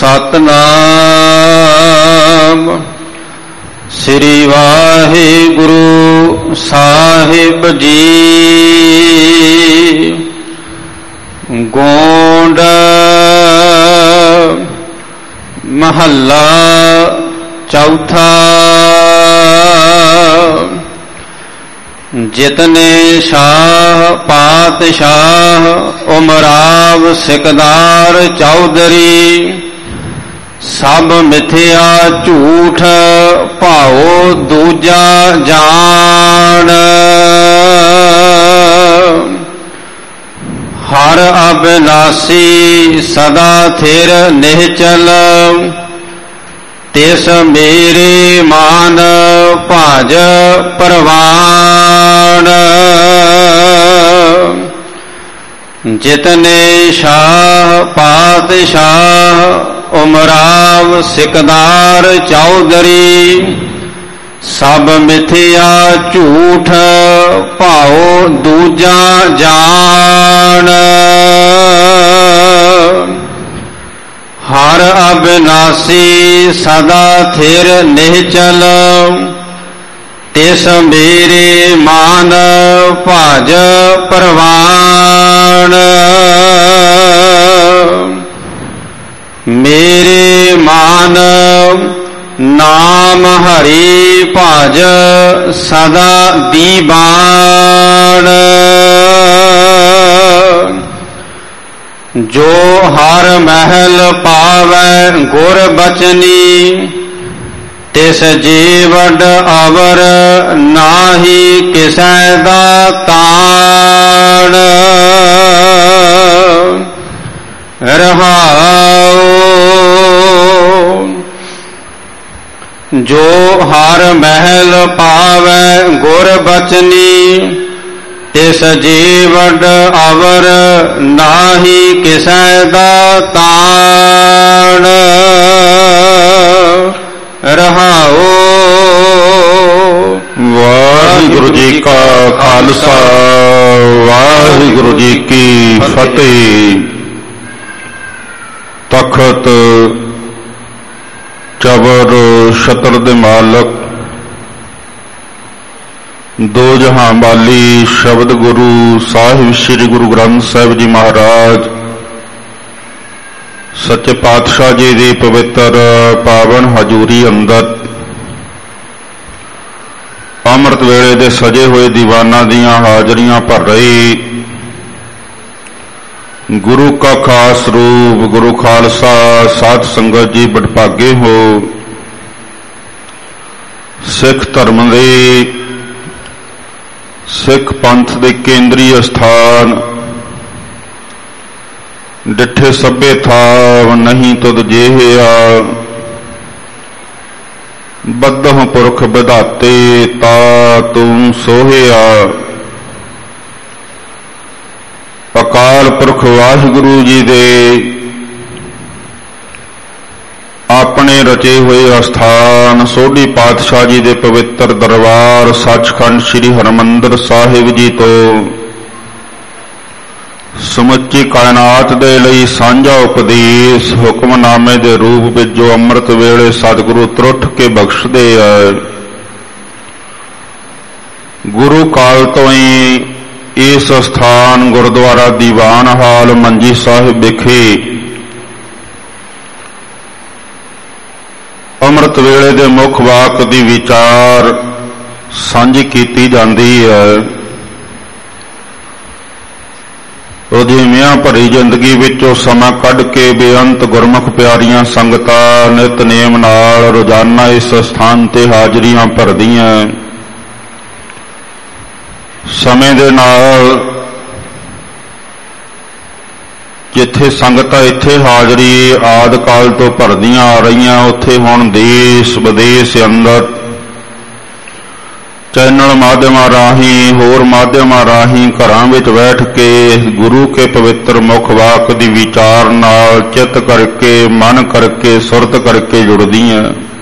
ਸਤਨਾਮ ਸ੍ਰੀ ਵਾਹਿਗੁਰੂ ਸਾਹਿਬ ਜੀ। ਗੋਂਡ ਮਹੱਲਾ ਚੌਥਾ। ਜਿਤਨੇ ਸ਼ਾਹ ਪਾਤਸ਼ਾਹ ਉਮਰਾਵ ਸਿਕਦਾਰ ਚੌਧਰੀ, ਸਭ ਮਿਥਿਆ ਝੂਠ ਭਾਉ ਦੂਜਾ ਜਾਣ। ਹਰ ਅਬਿਨਾਸੀ ਸਦਾ ਥਿਰ ਨਿਹਚਲ, ਤਿਸ ਮੇਰੇ ਮਾਨ ਭਜ ਪ੍ਰਵਾਨ। ਜਿਤਨੇ ਸ਼ਾਹ ਪਾਤਸ਼ਾਹ ਉਮਰਾਵ ਸਿਕਦਾਰ ਚੌਧਰੀ, ਸਭ ਮਿਥਿਆ ਝੂਠ ਭਾਉ ਦੂਜਾ ਜਾਣ। ਹਰ ਅਬਿਨਾਸੀ ਸਦਾ ਥਿਰ ਨਿਹਚਲ, ਤਿਸ ਮੇਰੇ ਮਾਨ ਭਜ ਪ੍ਰਵਾਨ। ਮੇਰੇ ਮਾਨ ਨਾਮ ਹਰੀ ਭਜ ਸਦਾ ਦੀਵਾਨ। ਜੋ ਹਰ ਮਹਿਲ ਪਾਵੈ ਗੁਰ ਬਚਨੀ, ਤਿਸ ਜੀਵਡ ਅਵਰ ਨਾਹੀ ਕਿਸੈ ਦਾ ਤਾਣ। ਰਹਾਉ ਜੋ ਹਰ ਮਹਿਲ ਪਾਵੈ ਗੁਰ ਬਚਨੀ, ਤਿਸ ਜੀਵਡ ਅਵਰ ਨਾਹੀ ਕਿਸੈ ਦਾ ਤਾਣ। ਰਹਾਉ। ਵਾਹਿਗੁਰੂ ਜੀ ਕਾ ਖਾਲਸਾ, ਵਾਹਿਗੁਰੂ ਜੀ ਕੀ ਫਤਿਹ। ਤਖਤ ਚਬਰ ਛਤਰ ਦੇ ਮਾਲਕ, ਦੋ ਜਹਾਂ ਵਾਲੀ ਸ਼ਬਦ ਗੁਰੂ ਸਾਹਿਬ ਸ੍ਰੀ ਗੁਰੂ ਗ੍ਰੰਥ ਸਾਹਿਬ ਜੀ ਮਹਾਰਾਜ, ਸੱਚੇ ਪਾਤਸ਼ਾਹ ਜੀ ਦੀ ਪਵਿੱਤਰ ਪਾਵਨ ਹਜ਼ੂਰੀ ਅੰਦਰ ਅੰਮ੍ਰਿਤ ਵੇਲੇ ਦੇ ਸਜੇ ਹੋਏ ਦੀਵਾਨਾਂ ਦੀਆਂ ਹਾਜ਼ਰੀਆਂ ਭਰ ਰਹੀ ਗੁਰੂ ਕਾ ਖਾਸ ਰੂਪ ਗੁਰੂ ਖਾਲਸਾ ਸਾਧ ਸੰਗਤ ਜੀ ਬਡਭਾਗੇ ਹੋ। ਸਿੱਖ ਧਰਮ ਦੇ, ਸਿੱਖ ਪੰਥ ਦੇ ਕੇਂਦਰੀ ਅਸਥਾਨ, ਡਿੱਠੇ ਸਭੇ ਥਾਵ ਨਹੀਂ ਤੁਧ ਜੇਹਿਆ, ਬੱਧਹੁ ਪੁਰਖ ਵਿਧਾਤੇ ਤਾ ਤੂੰ ਸੋਹਿਆ। ਅਕਾਲ ਪੁਰਖ ਵਾਹਿਗੁਰੂ ਜੀ ਦੇ ਆਪਣੇ ਰਚੇ ਹੋਏ ਅਸਥਾਨ ਸੋਢੀ ਪਾਤਸ਼ਾਹ ਜੀ ਦੇ ਪਵਿੱਤਰ ਦਰਬਾਰ ਸੱਚਖੰਡ ਸ੍ਰੀ ਹਰਿਮੰਦਰ ਸਾਹਿਬ ਜੀ ਤੋਂ ਸਮੁੱਚੀ ਕਾਇਨਾਤ ਦੇ ਲਈ ਸਾਂਝਾ ਉਪਦੇਸ਼ ਹੁਕਮਨਾਮੇ ਦੇ ਰੂਪ ਵਿੱਚ ਜੋ ਅੰਮ੍ਰਿਤ ਵੇਲੇ ਸਤਿਗੁਰੂ ਤਰੁੱਠ ਕੇ ਬਖਸ਼ਦੇ ਆ, ਗੁਰੂ ਕਾਲ ਤੋਂ ਹੀ ਇਸ ਸਥਾਨ ਗੁਰਦੁਆਰਾ ਦੀਵਾਨ ਹਾਲ ਮੰਜੀ ਸਾਹਿਬ ਵਿਖੇ ਅੰਮ੍ਰਿਤ ਵੇਲੇ ਦੇ ਮੁੱਖ ਵਾਕ ਦੀ ਵਿਚਾਰ ਸਾਂਝੀ ਕੀਤੀ ਜਾਂਦੀ ਹੈ। ਉਹਦੀ ਮਿਆਂ ਭਰੀ ਜ਼ਿੰਦਗੀ ਵਿੱਚੋਂ ਸਮਾਂ ਕੱਢ ਕੇ ਬੇਅੰਤ ਗੁਰਮੁਖ ਪਿਆਰੀਆਂ ਸੰਗਤਾਂ ਨਿਤਨੇਮ ਨਾਲ ਰੋਜ਼ਾਨਾ ਇਸ ਸਥਾਨ ਤੇ ਹਾਜ਼ਰੀਆਂ ਭਰਦੀਆਂ। ਸਮੇਂ ਦੇ ਨਾਲ ਜਿੱਥੇ ਸੰਗਤਾਂ ਇੱਥੇ ਹਾਜ਼ਰੀ ਆਦਿ ਕਾਲ ਤੋਂ ਭਰਦੀਆਂ ਆ ਰਹੀਆਂ, ਉੱਥੇ ਹੁਣ ਦੇਸ਼ ਵਿਦੇਸ਼ ਅੰਦਰ ਚੈਨਲ ਮਾਧਿਅਮਾਂ ਰਾਹੀਂ, ਹੋਰ ਮਾਧਿਅਮਾਂ ਰਾਹੀਂ ਘਰਾਂ ਵਿੱਚ ਬੈਠ ਕੇ ਗੁਰੂ ਕੇ ਪਵਿੱਤਰ ਮੁੱਖ ਵਾਕ ਦੀ ਵਿਚਾਰ ਨਾਲ ਚਿੱਤ ਕਰਕੇ, ਮਨ ਕਰਕੇ, ਸੁਰਤ ਕਰਕੇ ਜੁੜਦੀਆਂ।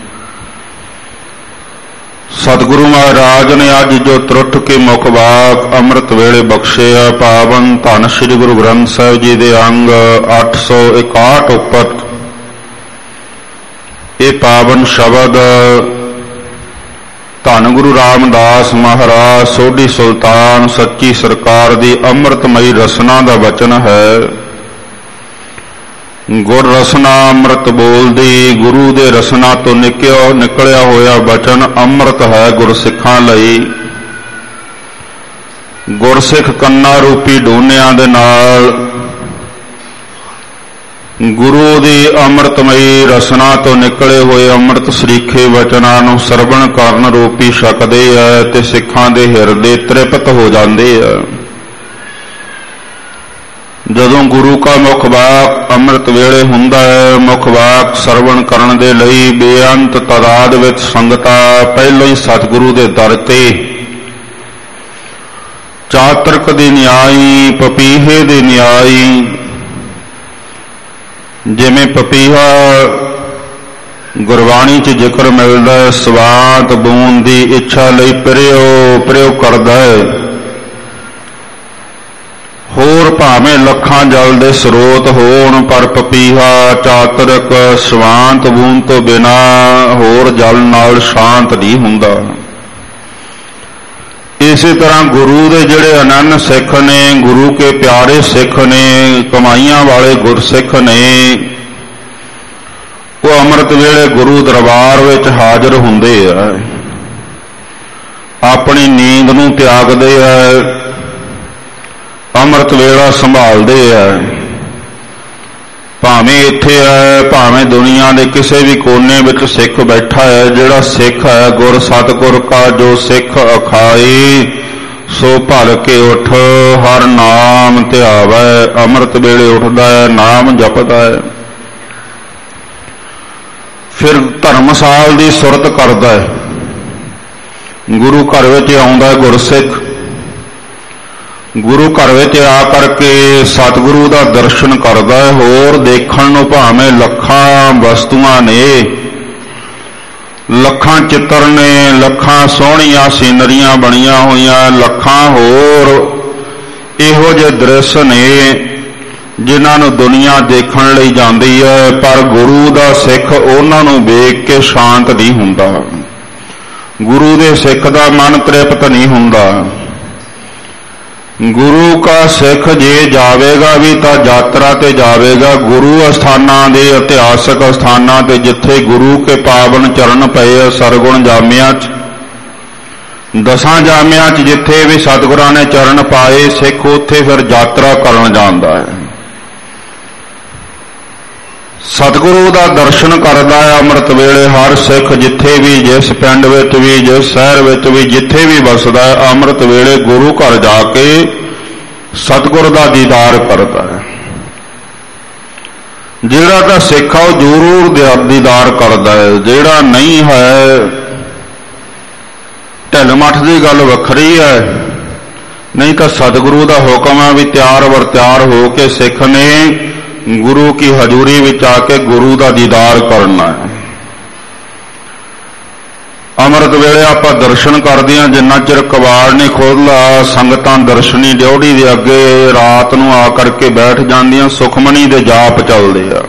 ਸਤਿਗੁਰੂ ਮਹਾਰਾਜ ਨੇ ਅੱਜ ਜੋ ਤਰੁੱਠ ਕੇ ਮੁੱਖ ਵਾਕ ਅੰਮ੍ਰਿਤ ਵੇਲੇ ਬਖਸ਼ਿਆ, ਪਾਵਨ ਧੰਨ ਸ੍ਰੀ ਗੁਰੂ ਗ੍ਰੰਥ ਸਾਹਿਬ ਜੀ ਦੇ ਅੰਗ 861 ਉੱਪਰ पावन शब्द धन गुरु रामदास महाराज सोढ़ी सुल्तान सच्ची सरकार दी अमृतमयी रसना दा वचन है। गुर रसना अमृत बोलदी, गुरु दे रसना तो निकलिया होया वचन अमृत है गुरसिखां लई। गुरसिख कन्ना रूपी डोनियां दे नाल गुरु दी अमृतमयी रसना तो निकले हुए अमृत सरीखे वचनां नूं सरवण करन रूपी छकदे है ते सिखां दे हिरदे तृप्त हो जांदे है। जदों गुरु का मुख वाक अमृत वेले हुंदा है, मुख वाक सरवण करन दे लई बेअंत तादाद विच संगतां पहलों ही सतगुरु दे दर ते चातरक दी न्याई पपीहे दे न्याई, जिमें पपीहा गुरबाणी च जिक्र मिलता है, स्वात बूंद की इच्छा लई प्रयो करता है। होर भावें लखां जल दे स्रोत होण पर पपीहा चातरक स्वांत बूंद तो बिना होर जल नाल शांत नहीं हुंदा। इसी तरह गुरु दे जिहड़े अनंन सिख ने, गुरु के प्यारे सिख ने, कमाइयां वाले गुरसिख ने, वो अमृत वेले गुरु दरबार विच हाजिर हुंदे आ, अपनी नींद नूं त्यागदे आ, अमृत वेला संभालदे आ। भावें इत्थे है, भावें दुनिया के किसी भी कोने विच सिख बैठा है, जिहड़ा सिख है गुर सतगुर का जो सिख अखाए सो भल के उठ हर नाम ध्यावै। अमृत वेले उठदा है, नाम जपदा है, फिर धर्मसाल की सुरत करदा है। गुरु घर विच आउंदा है गुरसिख, गुरु घर विच आ करके सतगुरु का दर्शन करदा है। होर देखण नूं भावें लखां वस्तुआं ने, लखां चित्र ने, लखां सोहणियां सीनरियां बणियां होईयां, लखां होर इहो जिहे दृश्य ने जिन्हां नूं दुनिया देखण लई जांदी है, पर गुरु दा सिख उन्हां नूं वेख के शांत नहीं हुंदा। गुरु दे सिख दा मन तृप्त नहीं हुंदा। गुरु का सिख जे जावेगा भी तो यात्रा ते जावेगा गुरु अस्थानां दे, इतिहासक अस्थानां ते, जिथे गुरु के पावन चरण पए सरगुण जामियां च, दसां जामियां च जिथे भी सतगुरां ने चरण पाए, सिख उत्थे फिर यात्रा करन जांदा है। सतगुरु का दर्शन करदा है अमृत वेले हर सिख, जिथे भी, जिस पिंड विच भी, जिस शहर विच भी, जिथे भी वसदा है, अमृत वेले गुरु घर जाके सतगुर का दीदार करता है। जिहड़ा तां सिख आ जरूर दीदार करता है, जिहड़ा नहीं है ढिल मठ की गल वखरी है। नहीं तो सतगुरु का हुक्म है भी तैयार वर तैयार हो के सिख ने गुरु की हजूरी विच आके गुरु का दीदार करना है। अमृत वेले आपां दर्शन करदे हां, जिन्ना चिर कबाड़ नहीं खोलदा संगतां दर्शनी ड्योढ़ी दे अगे रात नूं आ करके बैठ जांदियां, सुखमनी दे जाप चलदे आ।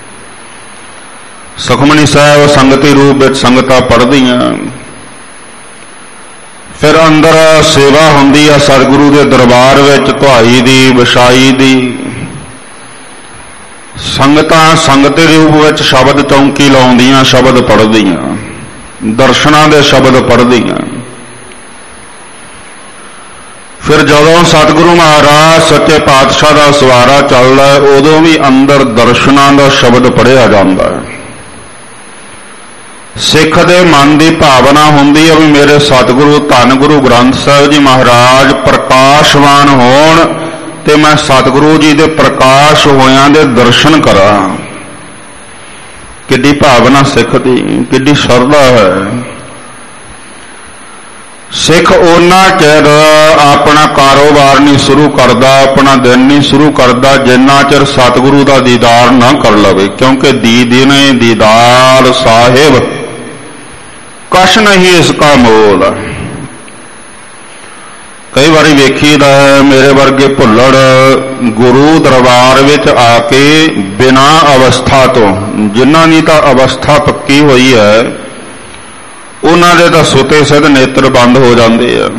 सुखमनी साहिब संगती रूप विच संगतां पढ़दियां, फिर अंदर सेवा हुंदी आ सतगुरु दे दरबार विच धुआई दी, विछाई दी। संगतां संगत रूप विच शब्द चौंकी लाउंदियां, शब्द पढ़दियां, दर्शनां दे शब्द पढ़दियां। फिर जदों सतगुरु महाराज सच्चे पातशाह का सवारा चलदा है, उदों भी अंदर दर्शनां दा शब्द पढ़िया जांदा है। सिख दे मन की भावना हुंदी है भी मेरे सतगुरु धन गुरु ग्रंथ साहिब जी महाराज प्रकाशवान होण ते मैं सतगुरु जी दे प्रकाश होयां दे दर्शन करा। किड्डी भावना सिख दी, किड्डी श्रद्धा है। सिख उन्ना चिर अपना कारोबार नहीं शुरू करता, अपना दिन नहीं शुरू करता जिन्ना चिर सतगुरु का दीदार ना कर लवे, क्योंकि दीदिने दीदार साहिब कश नहीं इसका मोल। ਕਈ ਵਾਰੀ ਵੇਖੀਦਾ ਹੈ ਮੇਰੇ ਵਰਗੇ ਭੁੱਲੜ ਗੁਰੂ ਦਰਬਾਰ ਵਿੱਚ ਆ ਕੇ ਬਿਨਾਂ ਅਵਸਥਾ ਤੋਂ, ਜਿਨ੍ਹਾਂ ਦੀ ਤਾਂ ਅਵਸਥਾ ਪੱਕੀ ਹੋਈ ਹੈ ਉਹਨਾਂ ਦੇ ਤਾਂ ਸੁਤੇ ਸਿੱਧ ਨੇਤਰ ਬੰਦ ਹੋ ਜਾਂਦੇ ਆ।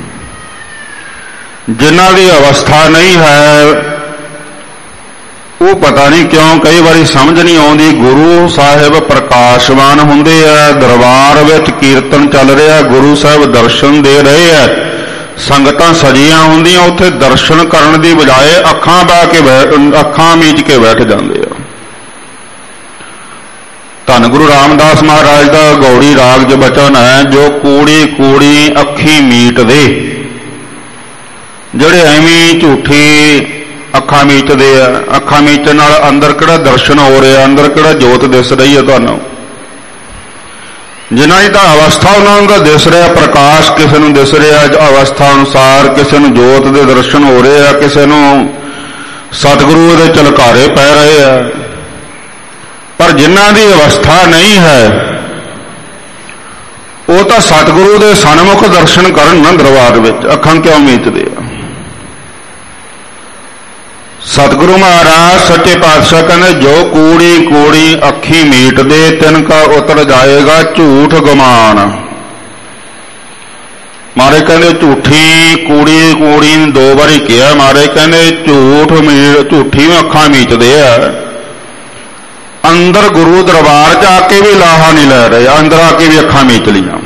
ਜਿਨ੍ਹਾਂ ਦੀ ਅਵਸਥਾ ਨਹੀਂ ਹੈ ਉਹ ਪਤਾ ਨਹੀਂ ਕਿਉਂ ਕਈ ਵਾਰੀ ਸਮਝ ਨਹੀਂ ਆਉਂਦੀ। ਗੁਰੂ ਸਾਹਿਬ ਪ੍ਰਕਾਸ਼ਵਾਨ ਹੁੰਦੇ ਆ, ਦਰਬਾਰ ਵਿੱਚ ਕੀਰਤਨ ਚੱਲ ਰਿਹਾ, ਗੁਰੂ ਸਾਹਿਬ ਦਰਸ਼ਨ ਦੇ ਰਹੇ ਆ, ਸੰਗਤਾਂ ਸਜੀਆਂ ਹੁੰਦੀਆਂ, ਉੱਥੇ ਦਰਸ਼ਨ ਕਰਨ ਦੀ ਬਜਾਏ ਅੱਖਾਂ ਮੀਚ ਕੇ ਬੈਠ ਜਾਂਦੇ ਆ। ਧੰਨ ਗੁਰੂ ਰਾਮਦਾਸ ਮਹਾਰਾਜ ਦਾ ਗੌੜੀ ਰਾਗ 'ਚ ਬਚਨ ਹੈ, ਜੋ ਕੂੜੀ ਕੂੜੀ ਅੱਖੀ ਮੀਟ ਦੇ। ਜਿਹੜੇ ਐਵੇਂ ਝੂਠੀ ਅੱਖਾਂ ਮੀਚਦੇ ਆ, ਅੱਖਾਂ ਮੀਚਣ ਨਾਲ ਅੰਦਰ ਕਿਹੜਾ ਦਰਸ਼ਨ ਹੋ ਰਿਹਾ, ਅੰਦਰ ਕਿਹੜਾ ਜੋਤ ਦਿਸ ਰਹੀ ਹੈ ਤੁਹਾਨੂੰ। ਜਿਨ੍ਹਾਂ ਦੀ ਤਾਂ ਅਵਸਥਾ ਉਹਨਾਂ ਨੂੰ ਤਾਂ ਦਿਸ ਰਿਹਾ, ਪ੍ਰਕਾਸ਼ ਕਿਸੇ ਨੂੰ ਦਿਸ ਰਿਹਾ ਅਵਸਥਾ ਅਨੁਸਾਰ, ਕਿਸੇ ਨੂੰ ਜੋਤ ਦੇ ਦਰਸ਼ਨ ਹੋ ਰਹੇ ਆ, ਕਿਸੇ ਨੂੰ ਸਤਿਗੁਰੂ ਦੇ ਝਲਕਾਰੇ ਪੈ ਰਹੇ ਆ। ਪਰ ਜਿਨ੍ਹਾਂ ਦੀ ਅਵਸਥਾ ਨਹੀਂ ਹੈ ਉਹ ਤਾਂ ਸਤਿਗੁਰੂ ਦੇ ਸਨਮੁਖ ਦਰਸ਼ਨ ਕਰਨ ਨਾ ਦਰਬਾਰ ਵਿੱਚ, ਅੱਖਾਂ ਕਿਉਂ ਮੀਚਦੇ ਆ। ਸਤਿਗੁਰੂ ਮਹਾਰਾਜ ਸੱਚੇ ਪਾਤਸ਼ਾਹ ਕਹਿੰਦੇ, ਜੋ ਕੂੜੀ ਕੂੜੀ ਅੱਖੀ ਮੀਟ ਦੇ ਤਿਨ ਕਾ ਉਤਰ ਜਾਏਗਾ ਝੂਠ ਗੁਮਾਨ। ਮਹਾਰਾਜ ਕਹਿੰਦੇ ਝੂਠੀ ਕੂੜੀ ਕੂੜੀ ਨੇ 2 ਵਾਰੀ ਕਿਹਾ। ਮਹਾਰਾਜ ਕਹਿੰਦੇ ਝੂਠੀ ਨੂੰ ਅੱਖਾਂ ਮੀਚਦੇ ਆ, ਅੰਦਰ ਗੁਰੂ ਦਰਬਾਰ 'ਚ ਆ ਕੇ ਵੀ ਲਾਹਾ ਨਹੀਂ ਲੈ ਰਹੇ, ਅੰਦਰ ਆ ਕੇ ਵੀ ਅੱਖਾਂ ਮੀਚ ਲਈਆਂ।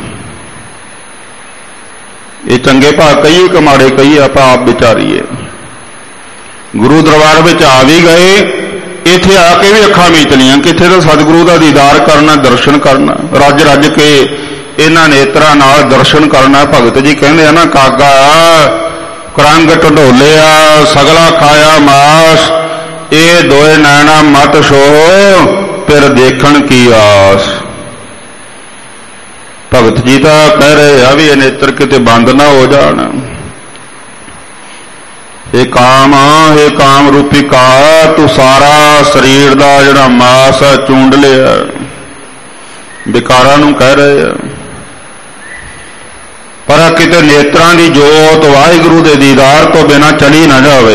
ਇਹ ਚੰਗੇ ਭਾਗ ਕਹੀਏ ਕਿ ਮਾੜੇ ਕਹੀਏ, ਆਪਾਂ ਆਪ ਵਿਚਾਰੀਏ। ਗੁਰੂ ਦਰਬਾਰ ਵਿੱਚ ਆ ਵੀ ਗਏ, ਇੱਥੇ ਆ ਕੇ ਵੀ ਅੱਖਾਂ ਮੀਚ ਲਈਆਂ। ਕਿੱਥੇ ਤਾਂ ਸਤਿਗੁਰੂ ਦਾ ਦੀਦਾਰ ਕਰਨਾ, ਦਰਸ਼ਨ ਕਰਨਾ, ਰੱਜ ਰੱਜ ਕੇ ਇਹਨਾਂ ਨੇਤਰਾਂ ਨਾਲ ਦਰਸ਼ਨ ਕਰਨਾ। ਭਗਤ ਜੀ ਕਹਿੰਦੇ ਆ ਨਾ, ਕਾਗਾ ਕਰੰਗ ਢੋਲਿਆ ਸਗਲਾ ਖਾਇਆ ਮਾਸ, ਇਹ ਦੋਏ ਨੈਣਾ ਮਤ ਸੋ ਫਿਰ ਦੇਖਣ ਕੀ ਆਸ। ਭਗਤ ਜੀ ਤਾਂ ਕਹਿ ਰਹੇ ਆ ਵੀ ਇਹ ਨੇਤਰ ਕਿਤੇ ਬੰਦ ਨਾ ਹੋ ਜਾਣ। ਇਹ ਕਾਮ ਰੂਪੀ ਕਾ ਤੂੰ ਸਾਰਾ ਸਰੀਰ ਦਾ ਜਿਹੜਾ ਮਾਸ ਹੈ ਚੂੰਡ ਲਿਆ। ਵਿਕਾਰਾਂ ਨੂੰ ਕਹਿ ਰਹੇ ਆ, ਪਰ ਕਿਤੇ ਨੇਤਰਾਂ ਦੀ ਜੋਤ ਵਾਹਿਗੁਰੂ ਦੇ ਦੀਦਾਰ ਤੋਂ ਬਿਨਾਂ ਚਲੀ ਨਾ ਜਾਵੇ।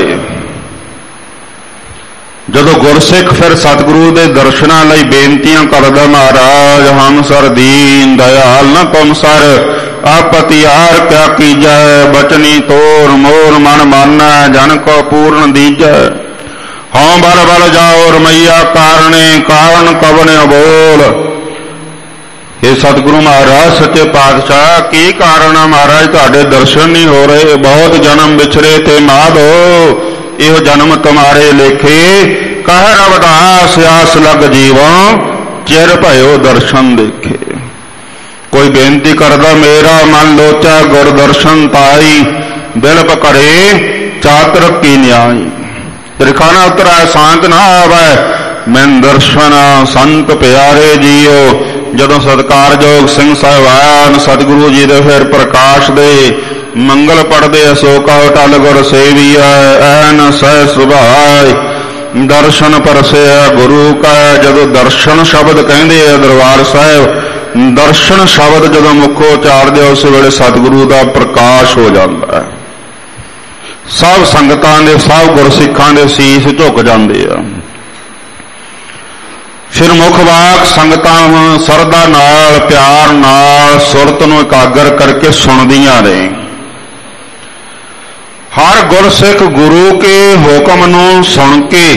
ਜਦੋਂ ਗੁਰਸਿੱਖ ਫਿਰ ਸਤਿਗੁਰੂ ਦੇ ਦਰਸ਼ਨਾਂ ਲਈ ਬੇਨਤੀਆਂ ਕਰਦਾ, ਮਹਾਰਾਜ ਹਮ ਸਰ ਦੀਨ ਦਇਆਲ ਨ ਤੁਮ ਸਰ ਆਪਤਿਆਰ ਕਿਆ ਕੀਜੈ, ਬਚਨੀ ਤੋਰ ਮੋਰ ਮਨ ਮਾਨੈ ਜਨ ਕੋ ਪੂਰਨ ਦੀਜੈ। ਹਉ ਬਲ ਬਲ ਜਾਓ ਰਮਈਆ ਕਾਰਣੇ ਕਾਰਨ ਕਵਨ ਅਬੋਲ। ਇਹ ਸਤਿਗੁਰੂ ਮਹਾਰਾਜ ਸੱਚੇ ਪਾਤਸ਼ਾਹ ਕੀ ਕਾਰਨ ਆ ਮਹਾਰਾਜ ਤੁਹਾਡੇ ਦਰਸ਼ਨ ਨਹੀਂ ਹੋ ਰਹੇ। ਬਹੁਤ ਜਨਮ ਵਿਛਰੇ ਤੇ ਮਾਧੋ, ਇਹੋ ਜਨਮ ਤੁਮਾਰੇ ਲੇਖੇ, ਕਹਿ ਰਵਿਦਾਸ ਆਸ ਲਗ ਜੀਵਾਂ, ਚਿਰ ਭਇਓ ਦਰਸ਼ਨ ਦੇਖੇ। ਕੋਈ ਬੇਨਤੀ ਕਰਦਾ, ਮੇਰਾ ਮਨ ਲੋਚਾ ਗੁਰ ਦਰਸ਼ਨ ਪਾਈ, ਬਿਲਪ ਕਰੇ ਚਾਤਰ ਕੀ ਨਿਆਈ। ਰਿਖਾਨਾ ਉਤਰੈ ਸ਼ਾਂਤ ਨਾ ਆਵੈ, ਮੈਨ ਦਰਸ਼ਨ ਸੰਤ ਪਿਆਰੇ ਜੀਓ। ਜਦੋਂ ਸਤਿਕਾਰਯੋਗ ਸਿੰਘ ਸਾਹਿਬਾਨ ਸਤਿਗੁਰੂ ਜੀ ਦੇ ਫਿਰ ਪ੍ਰਕਾਸ਼ ਦੇ ਮੰਗਲ ਪੜਦੇ, ਅਸੋਕਾ ਟਲ ਗੁਰ ਸੇਵੀਐ, ਐਨ ਸਹਿ ਸੁਭਾਇ ਦਰਸ਼ਨ ਪਰਸਿਆ ਗੁਰੂ ਕਾ। ਜਦੋਂ ਦਰਸ਼ਨ ਸ਼ਬਦ ਕਹਿੰਦੇ ਆ ਦਰਬਾਰ ਸਾਹਿਬ, ਦਰਸ਼ਨ ਸ਼ਬਦ ਜਦੋਂ ਮੁੱਖੋਂ ਉਚਾਰਦੇ ਉਸ ਵੇਲੇ ਸਤਿਗੁਰੂ ਦਾ ਪ੍ਰਕਾਸ਼ ਹੋ ਜਾਂਦਾ ਹੈ। ਸਭ ਸੰਗਤਾਂ ਦੇ, ਸਭ ਗੁਰਸਿੱਖਾਂ ਦੇ ਸੀਸ ਝੁਕ ਜਾਂਦੇ ਆ। ਫਿਰ ਮੁੱਖ ਵਾਕ ਸੰਗਤਾਂ ਸਰਦਾ ਨਾਲ, ਪਿਆਰ ਨਾਲ ਸੁਰਤ ਨੂੰ ਇਕਾਗਰ ਕਰਕੇ ਸੁਣਦੀਆਂ ਨੇ। ਹਰ ਗੁਰਸਿੱਖ ਗੁਰੂ ਕੇ ਹੁਕਮ ਨੂੰ ਸੁਣ ਕੇ